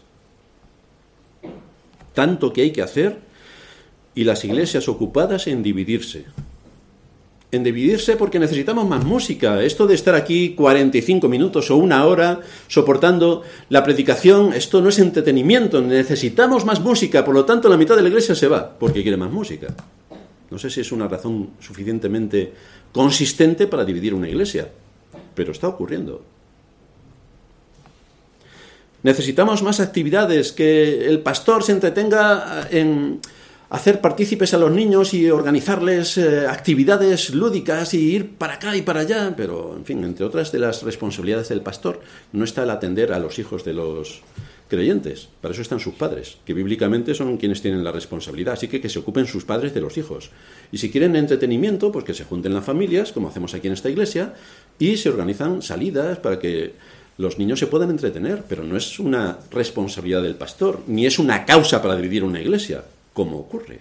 Tanto que hay que hacer y las iglesias ocupadas en dividirse. En dividirse porque necesitamos más música. Esto de estar aquí cuarenta y cinco minutos o una hora soportando la predicación, esto no es entretenimiento. Necesitamos más música, por lo tanto la mitad de la iglesia se va porque quiere más música. No sé si es una razón suficientemente consistente para dividir una iglesia, pero está ocurriendo. Necesitamos más actividades, que el pastor se entretenga en hacer partícipes a los niños y organizarles eh, actividades lúdicas y ir para acá y para allá, pero, en fin, entre otras de las responsabilidades del pastor no está el atender a los hijos de los creyentes. Para eso están sus padres, que bíblicamente son quienes tienen la responsabilidad, así que que se ocupen sus padres de los hijos. Y si quieren entretenimiento, pues que se junten las familias, como hacemos aquí en esta iglesia, y se organizan salidas para que los niños se puedan entretener, pero no es una responsabilidad del pastor, ni es una causa para dividir una iglesia, como ocurre.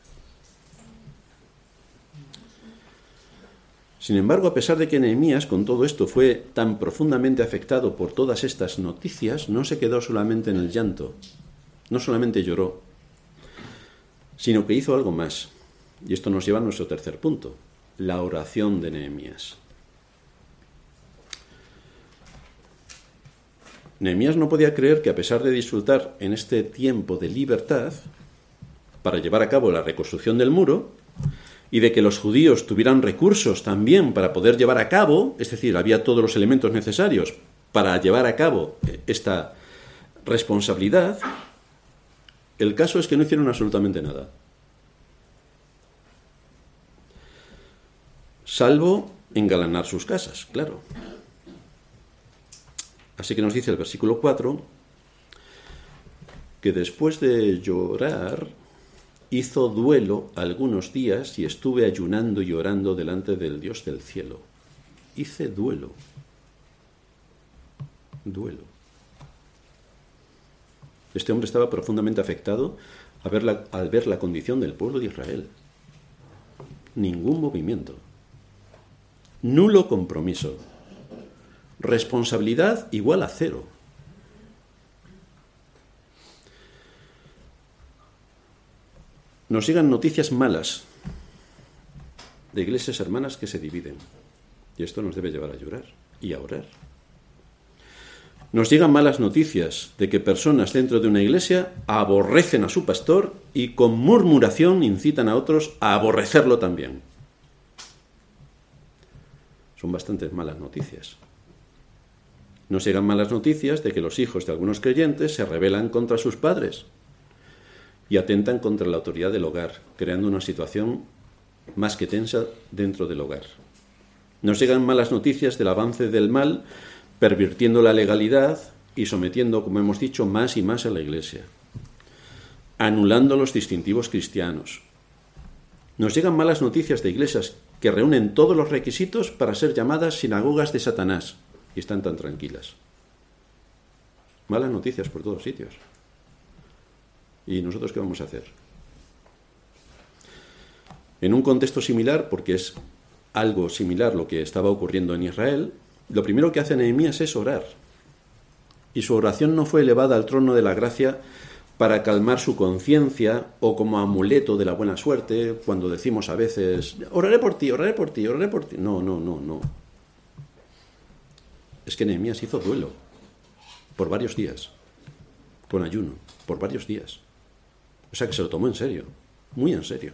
Sin embargo, a pesar de que Nehemías con todo esto fue tan profundamente afectado por todas estas noticias, no se quedó solamente en el llanto, no solamente lloró, sino que hizo algo más. Y esto nos lleva a nuestro tercer punto, la oración de Nehemías. Nehemías no podía creer que, a pesar de disfrutar en este tiempo de libertad para llevar a cabo la reconstrucción del muro, y de que los judíos tuvieran recursos también para poder llevar a cabo, es decir, había todos los elementos necesarios para llevar a cabo esta responsabilidad, el caso es que no hicieron absolutamente nada. Salvo engalanar sus casas, claro. Así que nos dice el versículo cuatro, que después de llorar, hizo duelo algunos días y estuve ayunando y orando delante del Dios del cielo. Hice duelo. Duelo. Este hombre estaba profundamente afectado al ver la, al ver la condición del pueblo de Israel. Ningún movimiento. Nulo compromiso. Responsabilidad igual a cero. Nos llegan noticias malas de iglesias hermanas que se dividen. Y esto nos debe llevar a llorar y a orar. Nos llegan malas noticias de que personas dentro de una iglesia aborrecen a su pastor y con murmuración incitan a otros a aborrecerlo también. Son bastantes malas noticias. Nos llegan malas noticias de que los hijos de algunos creyentes se rebelan contra sus padres y atentan contra la autoridad del hogar, creando una situación más que tensa dentro del hogar. Nos llegan malas noticias del avance del mal, pervirtiendo la legalidad y sometiendo, como hemos dicho, más y más a la Iglesia, anulando los distintivos cristianos. Nos llegan malas noticias de iglesias que reúnen todos los requisitos para ser llamadas sinagogas de Satanás y están tan tranquilas. Malas noticias por todos sitios. ¿Y nosotros qué vamos a hacer? En un contexto similar, porque es algo similar lo que estaba ocurriendo en Israel, lo primero que hace Nehemías es orar. Y su oración no fue elevada al trono de la gracia para calmar su conciencia o como amuleto de la buena suerte, cuando decimos a veces, oraré por ti, oraré por ti, oraré por ti. No, no, no, no. Es que Nehemías hizo duelo por varios días, con ayuno, por varios días. O sea que se lo tomó en serio, muy en serio.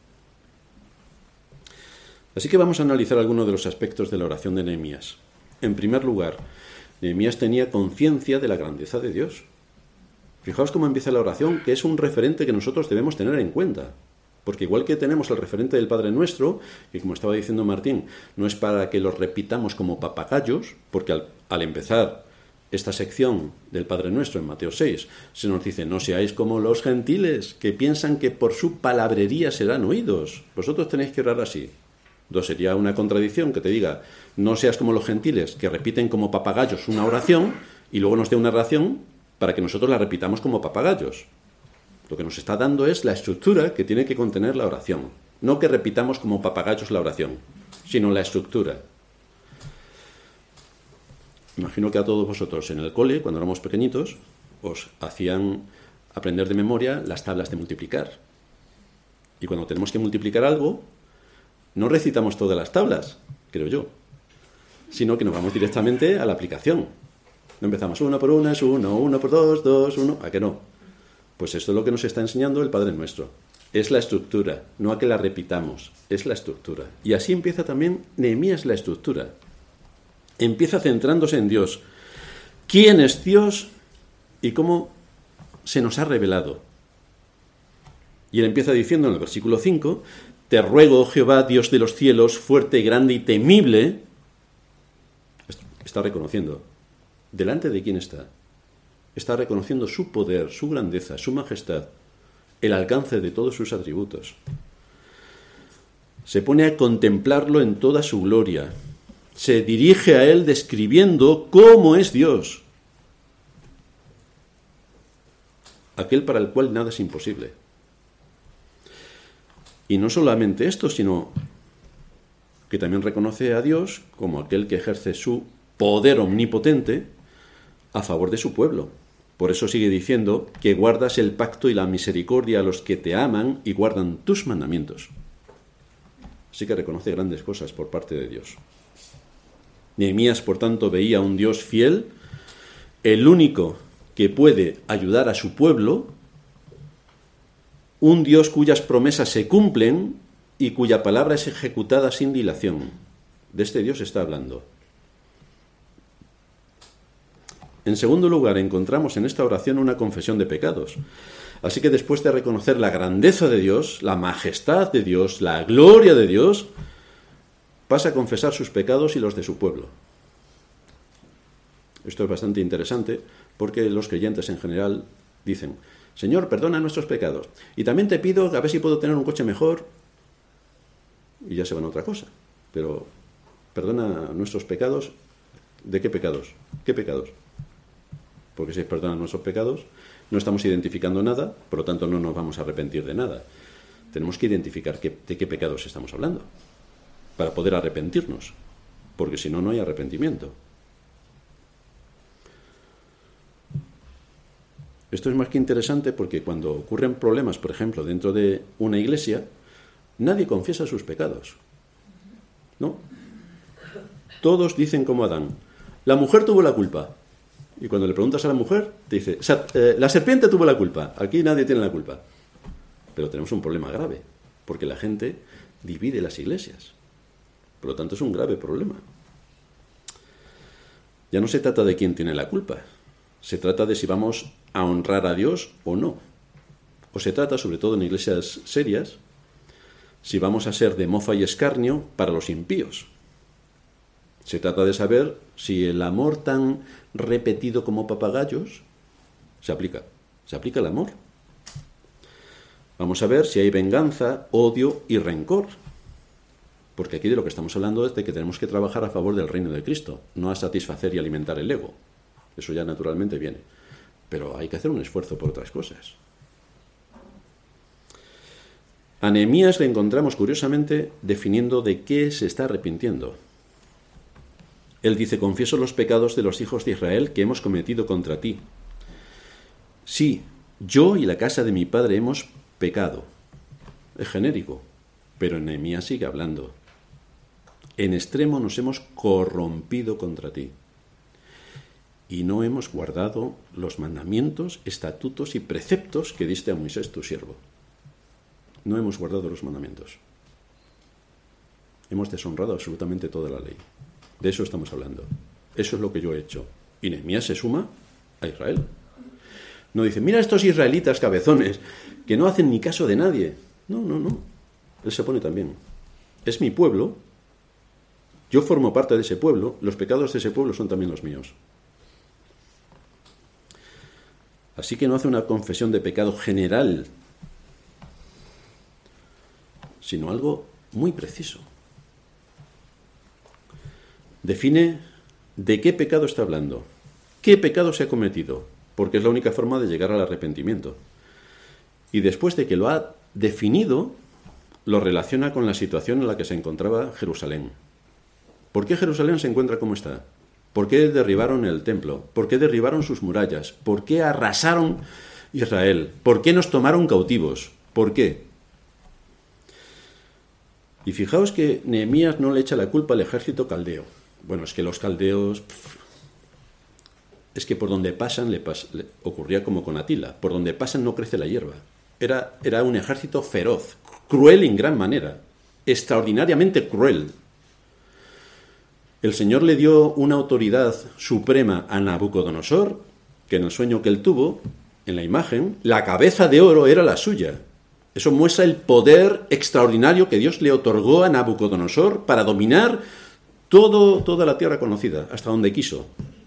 Así que vamos a analizar algunos de los aspectos de la oración de Nehemías. En primer lugar, Nehemías tenía conciencia de la grandeza de Dios. Fijaos cómo empieza la oración, que es un referente que nosotros debemos tener en cuenta. Porque igual que tenemos el referente del Padre Nuestro, y como estaba diciendo Martín, no es para que lo repitamos como papagayos, porque al, al empezar esta sección del Padre Nuestro en Mateo seis, se nos dice, no seáis como los gentiles, que piensan que por su palabrería serán oídos. Vosotros tenéis que orar así. Entonces sería una contradicción que te diga, no seas como los gentiles, que repiten como papagayos una oración, y luego nos dé una oración para que nosotros la repitamos como papagayos. Lo que nos está dando es la estructura que tiene que contener la oración. No que repitamos como papagayos la oración, sino la estructura. Imagino que a todos vosotros en el cole, cuando éramos pequeñitos, os hacían aprender de memoria las tablas de multiplicar. Y cuando tenemos que multiplicar algo, no recitamos todas las tablas, creo yo, sino que nos vamos directamente a la aplicación. No empezamos uno por una, es uno, uno por dos, dos, uno, ¿a que no? Pues esto es lo que nos está enseñando el Padre Nuestro. Es la estructura, no a que la repitamos, es la estructura. Y así empieza también Nehemías la estructura. Empieza centrándose en Dios. ¿Quién es Dios y cómo se nos ha revelado? Y él empieza diciendo en el versículo cinco, te ruego, Jehová, Dios de los cielos, fuerte, grande y temible. Está reconociendo. ¿Delante de quién está? Está reconociendo su poder, su grandeza, su majestad, el alcance de todos sus atributos. Se pone a contemplarlo en toda su gloria. Se dirige a él describiendo cómo es Dios, aquel para el cual nada es imposible. Y no solamente esto, sino que también reconoce a Dios como aquel que ejerce su poder omnipotente a favor de su pueblo. Por eso sigue diciendo que guardas el pacto y la misericordia a los que te aman y guardan tus mandamientos. Así que reconoce grandes cosas por parte de Dios. Nehemías, por tanto, veía a un Dios fiel, el único que puede ayudar a su pueblo, un Dios cuyas promesas se cumplen y cuya palabra es ejecutada sin dilación. De este Dios está hablando. En segundo lugar, encontramos en esta oración una confesión de pecados. Así que después de reconocer la grandeza de Dios, la majestad de Dios, la gloria de Dios, pasa a confesar sus pecados y los de su pueblo. Esto es bastante interesante porque los creyentes en general dicen, Señor, perdona nuestros pecados. Y también te pido a ver si puedo tener un coche mejor. Y ya se van a otra cosa. Pero perdona nuestros pecados. ¿De qué pecados? ¿Qué pecados? Porque si perdonan nuestros pecados, no estamos identificando nada, por lo tanto no nos vamos a arrepentir de nada. Tenemos que identificar qué, de qué pecados estamos hablando para poder arrepentirnos, porque si no, no hay arrepentimiento. Esto es más que interesante porque cuando ocurren problemas, por ejemplo, dentro de una iglesia, nadie confiesa sus pecados. ¿No? Todos dicen como Adán, la mujer tuvo la culpa. Y cuando le preguntas a la mujer, te dice, la serpiente tuvo la culpa, aquí nadie tiene la culpa. Pero tenemos un problema grave, porque la gente divide las iglesias. Por lo tanto, es un grave problema. Ya no se trata de quién tiene la culpa, se trata de si vamos a honrar a Dios o no. O se trata, sobre todo en iglesias serias, si vamos a ser de mofa y escarnio para los impíos. Se trata de saber si el amor tan repetido como papagayos se aplica. ¿Se aplica el amor? Vamos a ver si hay venganza, odio y rencor. Porque aquí de lo que estamos hablando es de que tenemos que trabajar a favor del reino de Cristo, no a satisfacer y alimentar el ego. Eso ya naturalmente viene. Pero hay que hacer un esfuerzo por otras cosas. A Nehemías le encontramos curiosamente definiendo de qué se está arrepintiendo. Él dice, confieso los pecados de los hijos de Israel que hemos cometido contra ti. Sí, yo y la casa de mi padre hemos pecado. Es genérico, pero Nehemías sigue hablando. En extremo nos hemos corrompido contra ti. Y no hemos guardado los mandamientos, estatutos y preceptos que diste a Moisés tu siervo. No hemos guardado los mandamientos. Hemos deshonrado absolutamente toda la ley. De eso estamos hablando. Eso es lo que yo he hecho. Y Nehemías se suma a Israel. No dice, mira estos israelitas cabezones que no hacen ni caso de nadie. No, no, no. Él se pone también. Es mi pueblo. Yo formo parte de ese pueblo. Los pecados de ese pueblo son también los míos. Así que no hace una confesión de pecado general, sino algo muy preciso. Define de qué pecado está hablando, qué pecado se ha cometido, porque es la única forma de llegar al arrepentimiento. Y después de que lo ha definido, lo relaciona con la situación en la que se encontraba Jerusalén. ¿Por qué Jerusalén se encuentra como está? ¿Por qué derribaron el templo? ¿Por qué derribaron sus murallas? ¿Por qué arrasaron Israel? ¿Por qué nos tomaron cautivos? ¿Por qué? Y fijaos que Nehemías no le echa la culpa al ejército caldeo. Bueno, es que los caldeos... Pff, es que por donde pasan, le, pas, le ocurría como con Atila, por donde pasan no crece la hierba. Era, era un ejército feroz, cruel en gran manera, extraordinariamente cruel. El Señor le dio una autoridad suprema a Nabucodonosor, que en el sueño que él tuvo, en la imagen, la cabeza de oro era la suya. Eso muestra el poder extraordinario que Dios le otorgó a Nabucodonosor para dominar todo, toda la tierra conocida, hasta donde quiso.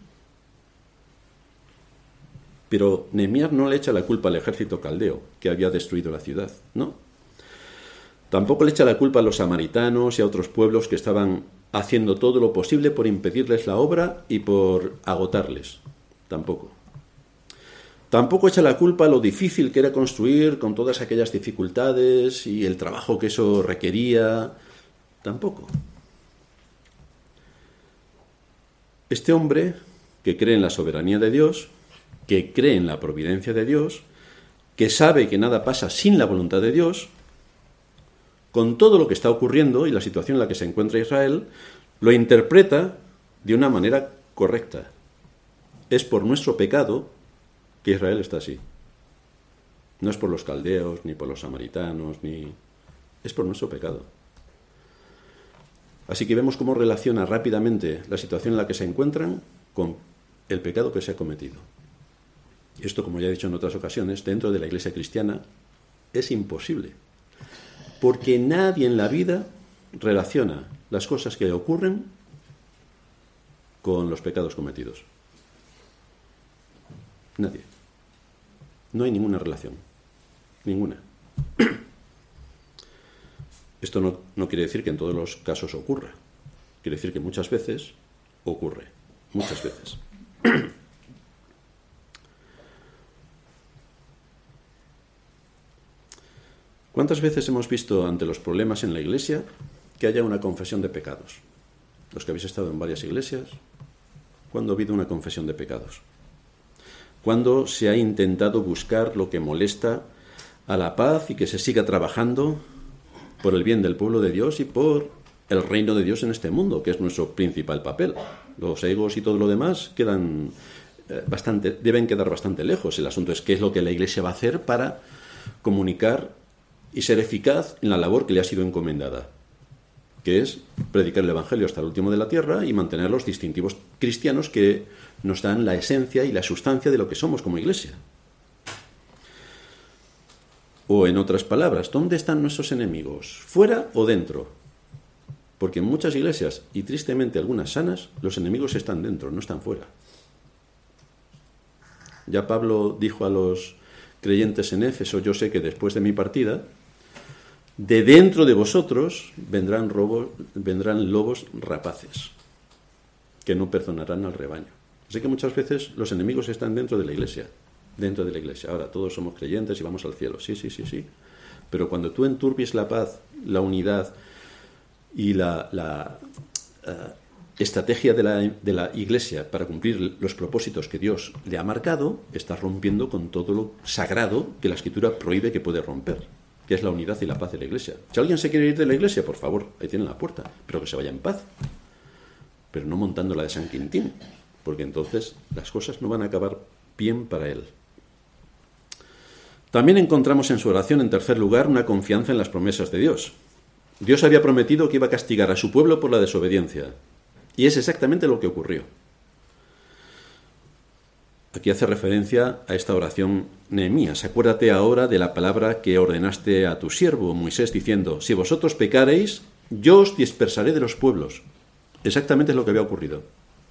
Pero Nehemías no le echa la culpa al ejército caldeo, que había destruido la ciudad, ¿no? Tampoco le echa la culpa a los samaritanos y a otros pueblos que estaban haciendo todo lo posible por impedirles la obra y por agotarles. Tampoco. Tampoco echa la culpa a lo difícil que era construir con todas aquellas dificultades y el trabajo que eso requería. Tampoco. Este hombre, que cree en la soberanía de Dios, que cree en la providencia de Dios, que sabe que nada pasa sin la voluntad de Dios, con todo lo que está ocurriendo y la situación en la que se encuentra Israel, lo interpreta de una manera correcta. Es por nuestro pecado que Israel está así. No es por los caldeos, ni por los samaritanos, ni... es por nuestro pecado. Así que vemos cómo relaciona rápidamente la situación en la que se encuentran con el pecado que se ha cometido. Esto, como ya he dicho en otras ocasiones, dentro de la Iglesia cristiana es imposible, porque nadie en la vida relaciona las cosas que le ocurren con los pecados cometidos. Nadie. No hay ninguna relación. Ninguna. Esto no, no quiere decir que en todos los casos ocurra. Quiere decir que muchas veces ocurre. Muchas veces. ¿Cuántas veces hemos visto ante los problemas en la Iglesia que haya una confesión de pecados? Los que habéis estado en varias iglesias, ¿cuándo ha habido una confesión de pecados? ¿Cuándo se ha intentado buscar lo que molesta a la paz y que se siga trabajando por el bien del pueblo de Dios y por el reino de Dios en este mundo, que es nuestro principal papel? Los egos y todo lo demás quedan eh, bastante, deben quedar bastante lejos. El asunto es qué es lo que la Iglesia va a hacer para comunicar y ser eficaz en la labor que le ha sido encomendada, que es predicar el Evangelio hasta el último de la tierra y mantener los distintivos cristianos que nos dan la esencia y la sustancia de lo que somos como Iglesia. O en otras palabras, ¿dónde están nuestros enemigos? ¿Fuera o dentro? Porque en muchas iglesias, y tristemente algunas sanas, los enemigos están dentro, no están fuera. Ya Pablo dijo a los creyentes en Éfeso: yo sé que después de mi partida, de dentro de vosotros vendrán, robos, vendrán lobos rapaces, que no perdonarán al rebaño. Así que muchas veces los enemigos están dentro de la iglesia, dentro de la iglesia. Ahora todos somos creyentes y vamos al cielo, sí, sí, sí, sí. Pero cuando tú enturbies la paz, la unidad y la, la uh, estrategia de la, de la iglesia para cumplir los propósitos que Dios le ha marcado, estás rompiendo con todo lo sagrado que la Escritura prohíbe que puede romper, que es la unidad y la paz de la iglesia. Si alguien se quiere ir de la iglesia, por favor, ahí tiene la puerta, pero que se vaya en paz, pero no montando la de San Quintín, porque entonces las cosas no van a acabar bien para él. También encontramos en su oración, en tercer lugar, una confianza en las promesas de Dios. Dios había prometido que iba a castigar a su pueblo por la desobediencia, y es exactamente lo que ocurrió. Aquí hace referencia a esta oración Nehemías: acuérdate ahora de la palabra que ordenaste a tu siervo Moisés, diciendo: si vosotros pecareis, yo os dispersaré de los pueblos. Exactamente es lo que había ocurrido.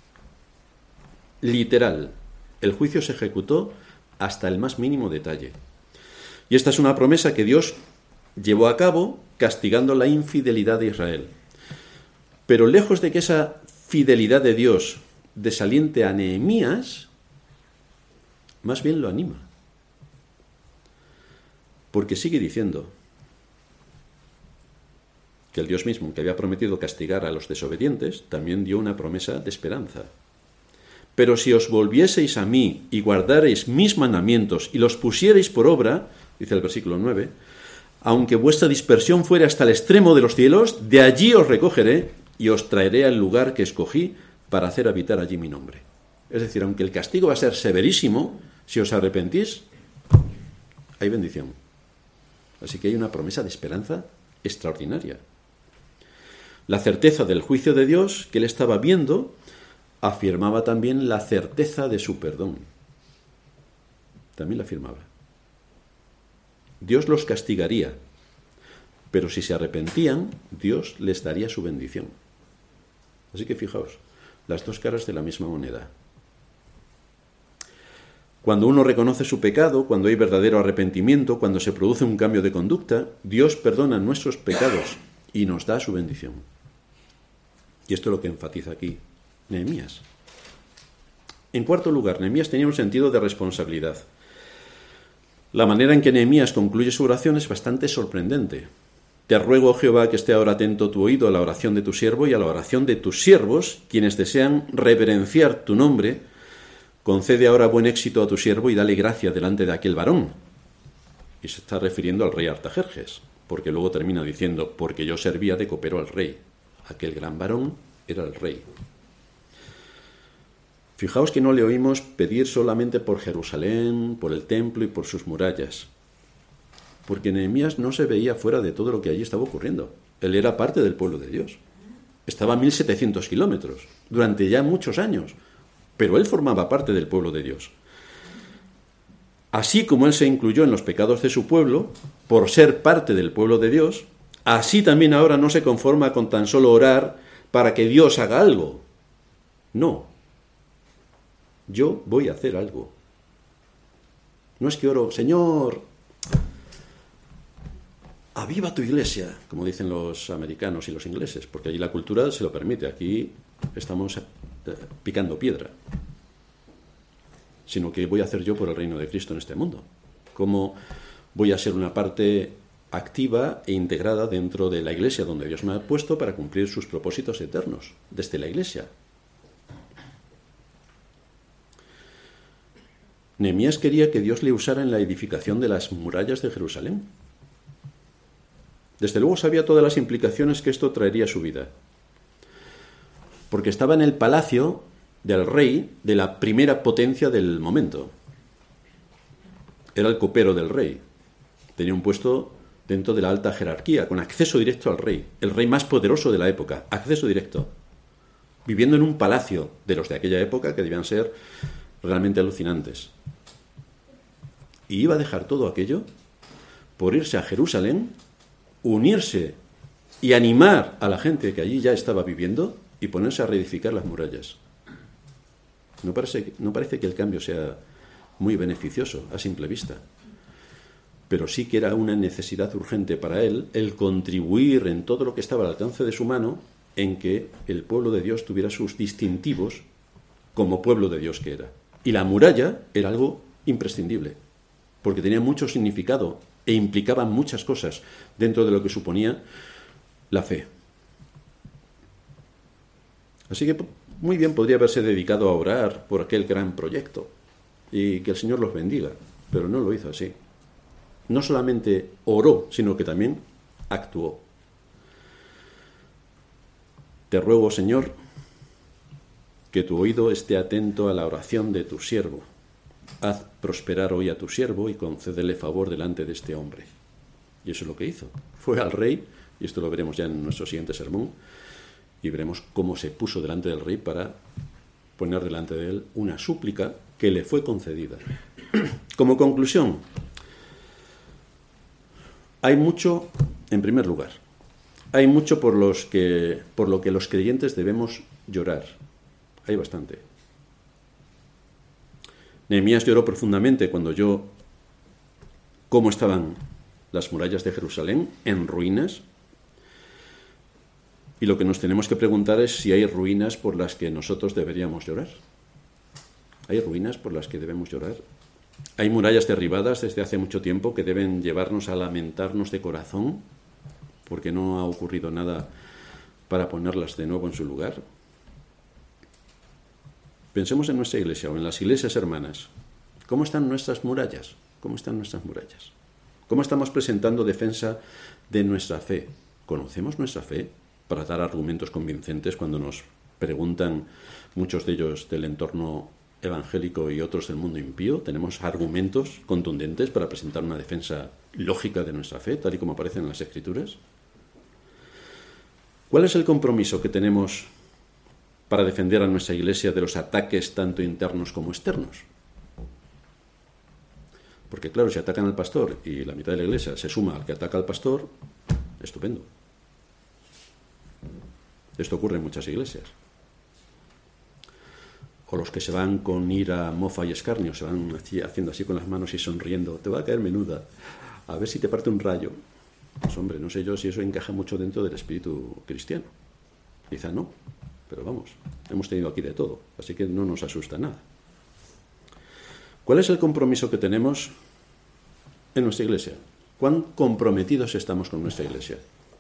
Literal, el juicio se ejecutó hasta el más mínimo detalle. Y esta es una promesa que Dios llevó a cabo castigando la infidelidad de Israel. Pero lejos de que esa fidelidad de Dios desaliente a Nehemías, más bien lo anima. Porque sigue diciendo que el Dios mismo, que había prometido castigar a los desobedientes, también dio una promesa de esperanza. Pero si os volvieseis a mí y guardareis mis mandamientos y los pusiereis por obra, dice el versículo nueve, aunque vuestra dispersión fuera hasta el extremo de los cielos, de allí os recogeré y os traeré al lugar que escogí para hacer habitar allí mi nombre. Es decir, aunque el castigo va a ser severísimo, si os arrepentís, hay bendición. Así que hay una promesa de esperanza extraordinaria. La certeza del juicio de Dios que él estaba viendo afirmaba también la certeza de su perdón. También la afirmaba. Dios los castigaría, pero si se arrepentían, Dios les daría su bendición. Así que fijaos, las dos caras de la misma moneda. Cuando uno reconoce su pecado, cuando hay verdadero arrepentimiento, cuando se produce un cambio de conducta, Dios perdona nuestros pecados y nos da su bendición. Y esto es lo que enfatiza aquí Nehemías. En cuarto lugar, Nehemías tenía un sentido de responsabilidad. La manera en que Nehemías concluye su oración es bastante sorprendente. Te ruego, Jehová, que esté ahora atento tu oído a la oración de tu siervo y a la oración de tus siervos, quienes desean reverenciar tu nombre. Concede ahora buen éxito a tu siervo y dale gracia delante de aquel varón. Y se está refiriendo al rey Artajerjes, porque luego termina diciendo, porque yo servía de copero al rey. Aquel gran varón era el rey. Fijaos que no le oímos pedir solamente por Jerusalén, por el templo y por sus murallas, porque Nehemías no se veía fuera de todo lo que allí estaba ocurriendo. Él era parte del pueblo de Dios. Estaba a mil setecientos kilómetros, durante ya muchos años, pero él formaba parte del pueblo de Dios. Así como él se incluyó en los pecados de su pueblo, por ser parte del pueblo de Dios, así también ahora no se conforma con tan solo orar para que Dios haga algo. No. Yo voy a hacer algo. No es que oro, Señor, aviva tu iglesia, como dicen los americanos y los ingleses, porque allí la cultura se lo permite. Aquí estamos eh, picando piedra. Sino que voy a hacer yo por el reino de Cristo en este mundo. ¿Cómo voy a ser una parte activa e integrada dentro de la iglesia donde Dios me ha puesto para cumplir sus propósitos eternos, desde la iglesia? Nehemías quería que Dios le usara en la edificación de las murallas de Jerusalén. Desde luego sabía todas las implicaciones que esto traería a su vida, porque estaba en el palacio del rey de la primera potencia del momento. Era el copero del rey. Tenía un puesto dentro de la alta jerarquía, con acceso directo al rey, el rey más poderoso de la época, acceso directo, viviendo en un palacio de los de aquella época que debían ser realmente alucinantes. Y iba a dejar todo aquello por irse a Jerusalén, unirse y animar a la gente que allí ya estaba viviendo y ponerse a reedificar las murallas. No parece, no parece que el cambio sea muy beneficioso a simple vista, pero sí que era una necesidad urgente para él el contribuir en todo lo que estaba al alcance de su mano en que el pueblo de Dios tuviera sus distintivos como pueblo de Dios que era. Y la muralla era algo imprescindible, porque tenía mucho significado e implicaba muchas cosas dentro de lo que suponía la fe. Así que muy bien podría haberse dedicado a orar por aquel gran proyecto y que el Señor los bendiga, pero no lo hizo así. No solamente oró, sino que también actuó. Te ruego, Señor, que tu oído esté atento a la oración de tu siervo. Haz prosperar hoy a tu siervo y concédele favor delante de este hombre. Y eso es lo que hizo. Fue al rey, y esto lo veremos ya en nuestro siguiente sermón, y veremos cómo se puso delante del rey para poner delante de él una súplica que le fue concedida. Como conclusión, hay mucho, en primer lugar, hay mucho por, los que, por lo que los creyentes debemos llorar. Hay bastante. Nehemías lloró profundamente cuando oyó cómo estaban las murallas de Jerusalén en ruinas. Y lo que nos tenemos que preguntar es si hay ruinas por las que nosotros deberíamos llorar. ¿Hay ruinas por las que debemos llorar? ¿Hay murallas derribadas desde hace mucho tiempo que deben llevarnos a lamentarnos de corazón porque no ha ocurrido nada para ponerlas de nuevo en su lugar? Pensemos en nuestra iglesia o en las iglesias hermanas. ¿Cómo están nuestras murallas? ¿Cómo están nuestras murallas? ¿Cómo estamos presentando defensa de nuestra fe? ¿Conocemos nuestra fe para dar argumentos convincentes cuando nos preguntan muchos de ellos del entorno evangélico y otros del mundo impío? ¿Tenemos argumentos contundentes para presentar una defensa lógica de nuestra fe, tal y como aparece en las Escrituras? ¿Cuál es el compromiso que tenemos para defender a nuestra iglesia de los ataques tanto internos como externos? Porque claro, si atacan al pastor y la mitad de la iglesia se suma al que ataca al pastor, estupendo. Esto ocurre en muchas iglesias. O los que se van con ira, mofa y escarnio, se van haciendo así con las manos y sonriendo. Te va a caer menuda, a ver si te parte un rayo. Pues hombre, no sé yo si eso encaja mucho dentro del espíritu cristiano. Quizá no, pero vamos, hemos tenido aquí de todo, así que no nos asusta nada. ¿Cuál es el compromiso que tenemos en nuestra iglesia? ¿Cuán comprometidos estamos con nuestra iglesia?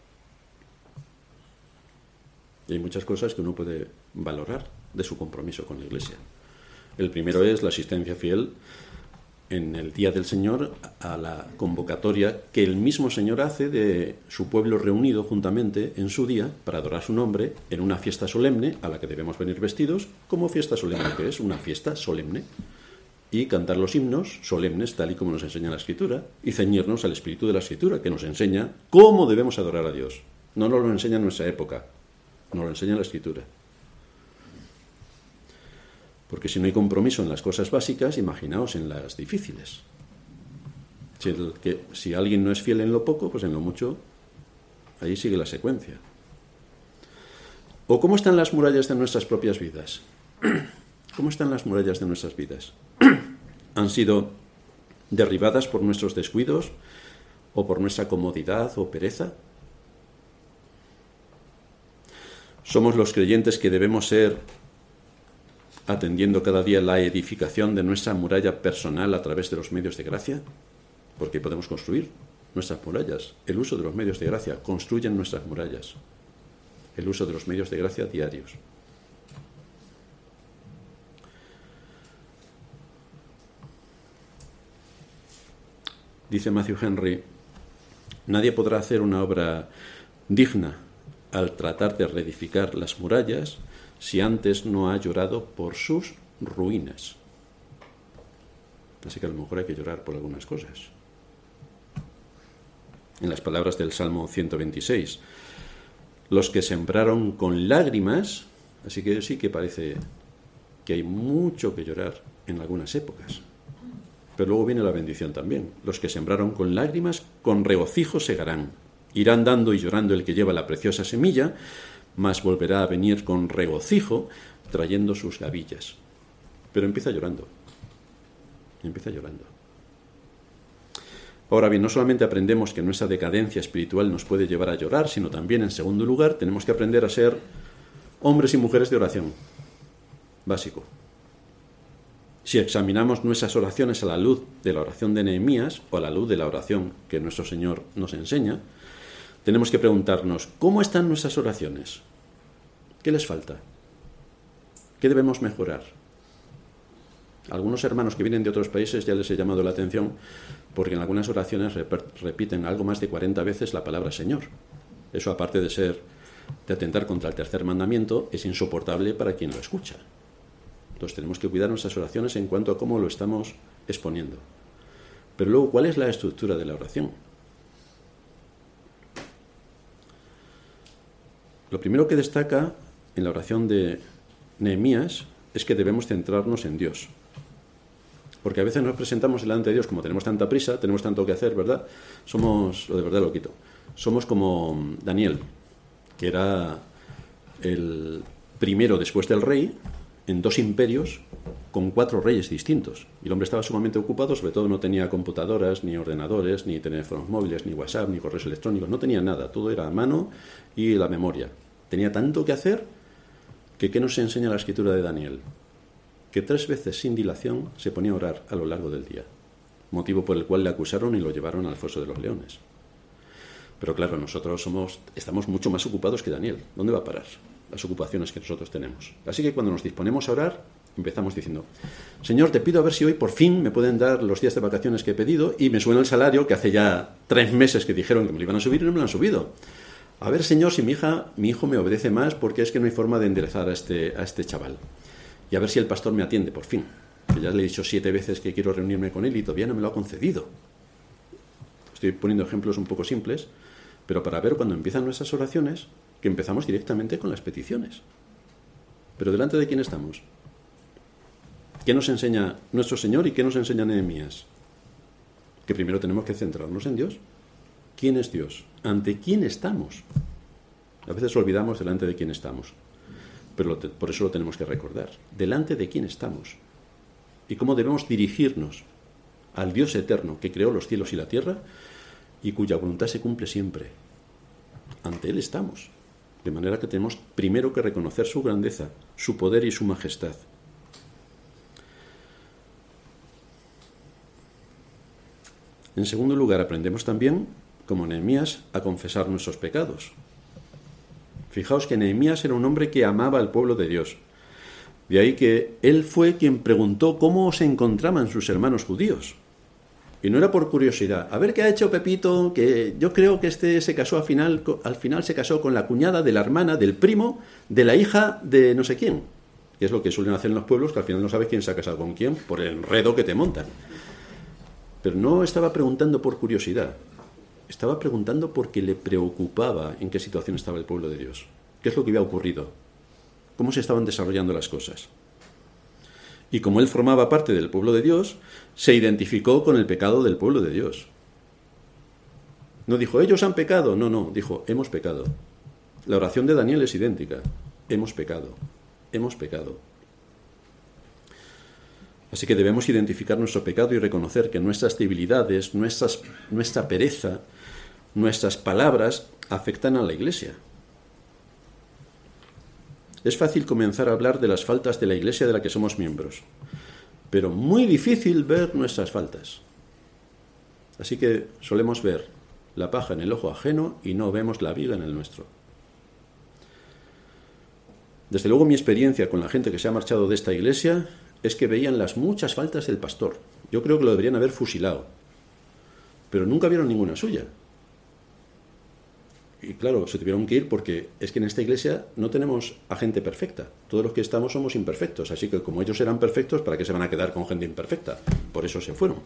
Y hay muchas cosas que uno puede valorar de su compromiso con la iglesia. El primero es la asistencia fiel en el día del Señor a la convocatoria que el mismo Señor hace de su pueblo reunido juntamente en su día para adorar su nombre en una fiesta solemne a la que debemos venir vestidos como fiesta solemne, que es una fiesta solemne, y cantar los himnos solemnes tal y como nos enseña la Escritura y ceñirnos al espíritu de la Escritura que nos enseña cómo debemos adorar a Dios. No nos lo enseña en nuestra época, nos lo enseña la Escritura. Porque si no hay compromiso en las cosas básicas, imaginaos en las difíciles. Si, el que, si alguien no es fiel en lo poco, pues en lo mucho, ahí sigue la secuencia. ¿O cómo están las murallas de nuestras propias vidas? ¿Cómo están las murallas de nuestras vidas? ¿Han sido derribadas por nuestros descuidos o por nuestra comodidad o pereza? ¿Somos los creyentes que debemos ser atendiendo cada día la edificación de nuestra muralla personal a través de los medios de gracia? Porque podemos construir nuestras murallas. El uso de los medios de gracia construyen nuestras murallas. El uso de los medios de gracia diarios. Dice Matthew Henry, nadie podrá hacer una obra digna al tratar de reedificar las murallas si antes no ha llorado por sus ruinas. Así que a lo mejor hay que llorar por algunas cosas. En las palabras del Salmo ciento veintiséis, los que sembraron con lágrimas, así que sí que parece que hay mucho que llorar en algunas épocas. Pero luego viene la bendición también. Los que sembraron con lágrimas, con regocijo segarán. Irán dando y llorando el que lleva la preciosa semilla, mas volverá a venir con regocijo trayendo sus gavillas. Pero empieza llorando. Empieza llorando. Ahora bien, no solamente aprendemos que nuestra decadencia espiritual nos puede llevar a llorar, sino también, en segundo lugar, tenemos que aprender a ser hombres y mujeres de oración. Básico. Si examinamos nuestras oraciones a la luz de la oración de Nehemías o a la luz de la oración que nuestro Señor nos enseña, tenemos que preguntarnos, ¿cómo están nuestras oraciones? ¿Qué les falta? ¿Qué debemos mejorar? Algunos hermanos que vienen de otros países ya les he llamado la atención porque en algunas oraciones repiten algo más de cuarenta veces la palabra Señor. Eso, aparte de ser de atentar contra el tercer mandamiento, es insoportable para quien lo escucha. Entonces tenemos que cuidar nuestras oraciones en cuanto a cómo lo estamos exponiendo. Pero luego, ¿cuál es la estructura de la oración? Lo primero que destaca en la oración de Nehemías es que debemos centrarnos en Dios. Porque a veces nos presentamos delante de Dios como tenemos tanta prisa, tenemos tanto que hacer, ¿verdad? Somos, o de verdad lo quito, somos como Daniel, que era el primero después del rey en dos imperios con cuatro reyes distintos. Y el hombre estaba sumamente ocupado, sobre todo no tenía computadoras, ni ordenadores, ni teléfonos móviles, ni WhatsApp, ni correos electrónicos, no tenía nada, todo era a mano y la memoria. Tenía tanto que hacer que ¿qué nos enseña la escritura de Daniel? Que tres veces sin dilación se ponía a orar a lo largo del día, motivo por el cual le acusaron y lo llevaron al foso de los leones. Pero claro, nosotros somos, estamos mucho más ocupados que Daniel. ¿Dónde va a parar las ocupaciones que nosotros tenemos? Así que cuando nos disponemos a orar, Empezamos diciendo, Señor, te pido a ver si hoy por fin me pueden dar los días de vacaciones que he pedido y me suena el salario que hace ya tres meses que dijeron que me lo iban a subir y no me lo han subido. A ver, Señor, si mi hija, mi hijo me obedece más porque es que no hay forma de enderezar a este, a este chaval. Y a ver si el pastor me atiende por fin. Que ya le he dicho siete veces que quiero reunirme con él y todavía no me lo ha concedido. Estoy poniendo ejemplos un poco simples, pero para ver cuando empiezan nuestras oraciones que empezamos directamente con las peticiones. Pero ¿delante de quién estamos? ¿Qué nos enseña nuestro Señor y qué nos enseña Nehemías? Que primero tenemos que centrarnos en Dios. ¿Quién es Dios? ¿Ante quién estamos? A veces olvidamos delante de quién estamos, pero te, por eso lo tenemos que recordar. Delante de quién estamos y cómo debemos dirigirnos al Dios eterno que creó los cielos y la tierra y cuya voluntad se cumple siempre. Ante Él estamos. De manera que tenemos primero que reconocer su grandeza, su poder y su majestad. En segundo lugar, aprendemos también, como Nehemías, a confesar nuestros pecados. Fijaos que Nehemías era un hombre que amaba al pueblo de Dios. De ahí que él fue quien preguntó cómo se encontraban sus hermanos judíos. Y no era por curiosidad. A ver qué ha hecho Pepito, que yo creo que este se casó al final, al final se casó con la cuñada de la hermana, del primo, de la hija de no sé quién. Que es lo que suelen hacer en los pueblos, que al final no sabes quién se ha casado con quién, por el enredo que te montan. Pero no estaba preguntando por curiosidad. Estaba preguntando porque le preocupaba en qué situación estaba el pueblo de Dios. ¿Qué es lo que había ocurrido? ¿Cómo se estaban desarrollando las cosas? Y como él formaba parte del pueblo de Dios, se identificó con el pecado del pueblo de Dios. No dijo, ellos han pecado. No, no, dijo, hemos pecado. La oración de Daniel es idéntica. Hemos pecado. Hemos pecado. Así que debemos identificar nuestro pecado y reconocer que nuestras debilidades, nuestras, nuestra pereza, nuestras palabras afectan a la Iglesia. Es fácil comenzar a hablar de las faltas de la Iglesia de la que somos miembros, pero muy difícil ver nuestras faltas. Así que solemos ver la paja en el ojo ajeno y no vemos la viga en el nuestro. Desde luego mi experiencia con la gente que se ha marchado de esta Iglesia es que veían las muchas faltas del pastor. Yo creo que lo deberían haber fusilado, pero nunca vieron ninguna suya. Y claro, se tuvieron que ir porque es que en esta iglesia no tenemos a gente perfecta. Todos los que estamos somos imperfectos. Así que como ellos eran perfectos, ¿para qué se van a quedar con gente imperfecta? Por eso se fueron.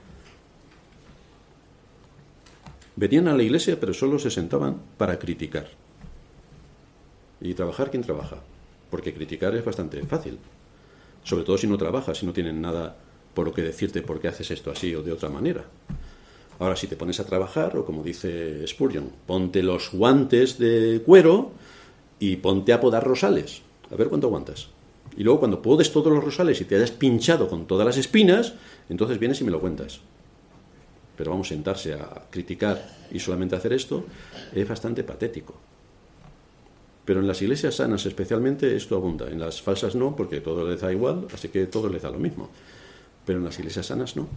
Venían a la iglesia, pero solo se sentaban para criticar. ¿Y trabajar quién trabaja? Porque criticar es bastante fácil. Sobre todo si no trabajas, si no tienen nada por lo que decirte por qué haces esto así o de otra manera. Ahora, si te pones a trabajar, o como dice Spurgeon, ponte los guantes de cuero y ponte a podar rosales. A ver cuánto aguantas. Y luego, cuando podes todos los rosales y te hayas pinchado con todas las espinas, entonces vienes y me lo cuentas. Pero vamos, sentarse a criticar y solamente hacer esto es bastante patético. Pero en las iglesias sanas especialmente esto abunda. En las falsas no, porque todo les da igual, así que todo les da lo mismo. Pero en las iglesias sanas no.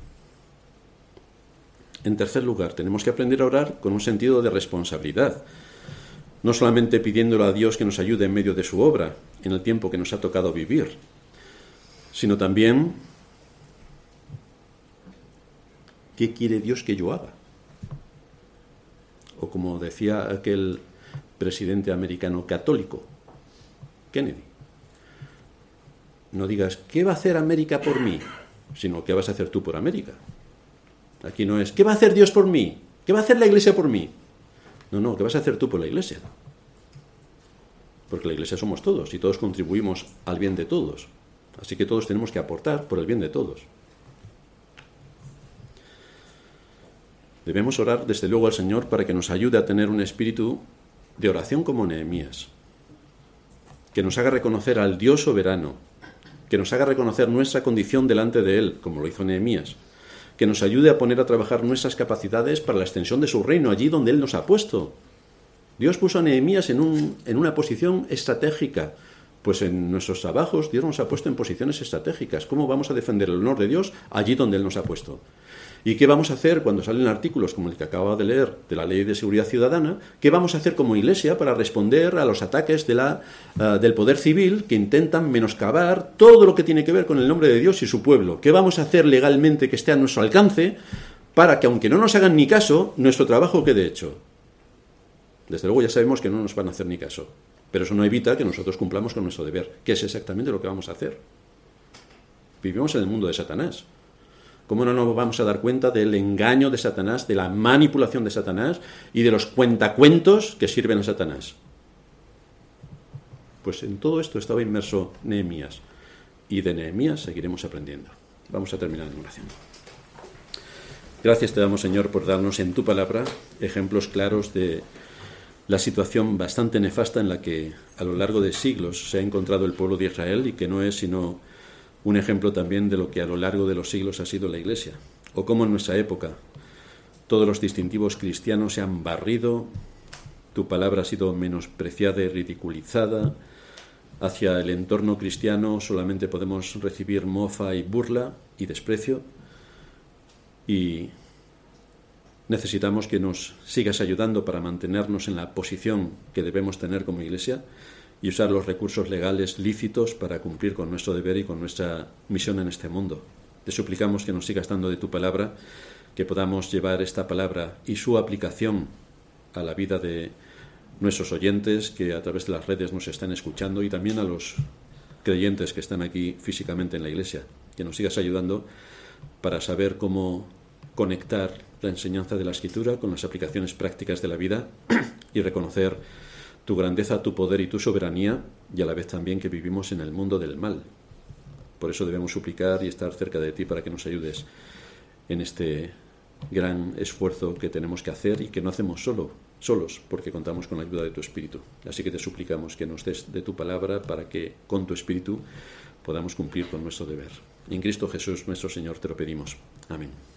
En tercer lugar, tenemos que aprender a orar con un sentido de responsabilidad, no solamente pidiéndole a Dios que nos ayude en medio de su obra, en el tiempo que nos ha tocado vivir, sino también, ¿qué quiere Dios que yo haga? O como decía aquel presidente americano católico, Kennedy, no digas, ¿qué va a hacer América por mí? Sino, ¿qué vas a hacer tú por América? Aquí no es, ¿qué va a hacer Dios por mí? ¿Qué va a hacer la iglesia por mí? No, no, ¿qué vas a hacer tú por la iglesia? Porque la iglesia somos todos y todos contribuimos al bien de todos. Así que todos tenemos que aportar por el bien de todos. Debemos orar desde luego al Señor para que nos ayude a tener un espíritu de oración como Nehemías, que nos haga reconocer al Dios soberano, que nos haga reconocer nuestra condición delante de Él, como lo hizo Nehemías, que nos ayude a poner a trabajar nuestras capacidades para la extensión de su reino, allí donde Él nos ha puesto. Dios puso a Nehemías en, un, en una posición estratégica, pues en nuestros trabajos Dios nos ha puesto en posiciones estratégicas. ¿Cómo vamos a defender el honor de Dios allí donde Él nos ha puesto? ¿Y qué vamos a hacer cuando salen artículos como el que acaba de leer de la Ley de Seguridad Ciudadana? ¿Qué vamos a hacer como Iglesia para responder a los ataques de la, uh, del poder civil que intentan menoscabar todo lo que tiene que ver con el nombre de Dios y su pueblo? ¿Qué vamos a hacer legalmente que esté a nuestro alcance para que, aunque no nos hagan ni caso, nuestro trabajo quede hecho? Desde luego ya sabemos que no nos van a hacer ni caso, pero eso no evita que nosotros cumplamos con nuestro deber, que es exactamente lo que vamos a hacer. Vivimos en el mundo de Satanás. ¿Cómo no nos vamos a dar cuenta del engaño de Satanás, de la manipulación de Satanás y de los cuentacuentos que sirven a Satanás? Pues en todo esto estaba inmerso Nehemías, y de Nehemías seguiremos aprendiendo. Vamos a terminar en oración. Gracias te damos, Señor, por darnos en tu palabra ejemplos claros de la situación bastante nefasta en la que a lo largo de siglos se ha encontrado el pueblo de Israel, y que no es sino un ejemplo también de lo que a lo largo de los siglos ha sido la Iglesia, o cómo en nuestra época todos los distintivos cristianos se han barrido, tu palabra ha sido menospreciada y ridiculizada, hacia el entorno cristiano solamente podemos recibir mofa y burla y desprecio, y necesitamos que nos sigas ayudando para mantenernos en la posición que debemos tener como Iglesia y usar los recursos legales lícitos para cumplir con nuestro deber y con nuestra misión en este mundo. Te suplicamos que nos sigas dando de tu palabra, que podamos llevar esta palabra y su aplicación a la vida de nuestros oyentes que a través de las redes nos están escuchando, y también a los creyentes que están aquí físicamente en la Iglesia. Que nos sigas ayudando para saber cómo conectar la enseñanza de la Escritura con las aplicaciones prácticas de la vida y reconocer tu grandeza, tu poder y tu soberanía, y a la vez también que vivimos en el mundo del mal. Por eso debemos suplicar y estar cerca de ti para que nos ayudes en este gran esfuerzo que tenemos que hacer y que no hacemos solo, solos, porque contamos con la ayuda de tu Espíritu. Así que te suplicamos que nos des de tu palabra para que con tu Espíritu podamos cumplir con nuestro deber. En Cristo Jesús, nuestro Señor, te lo pedimos. Amén.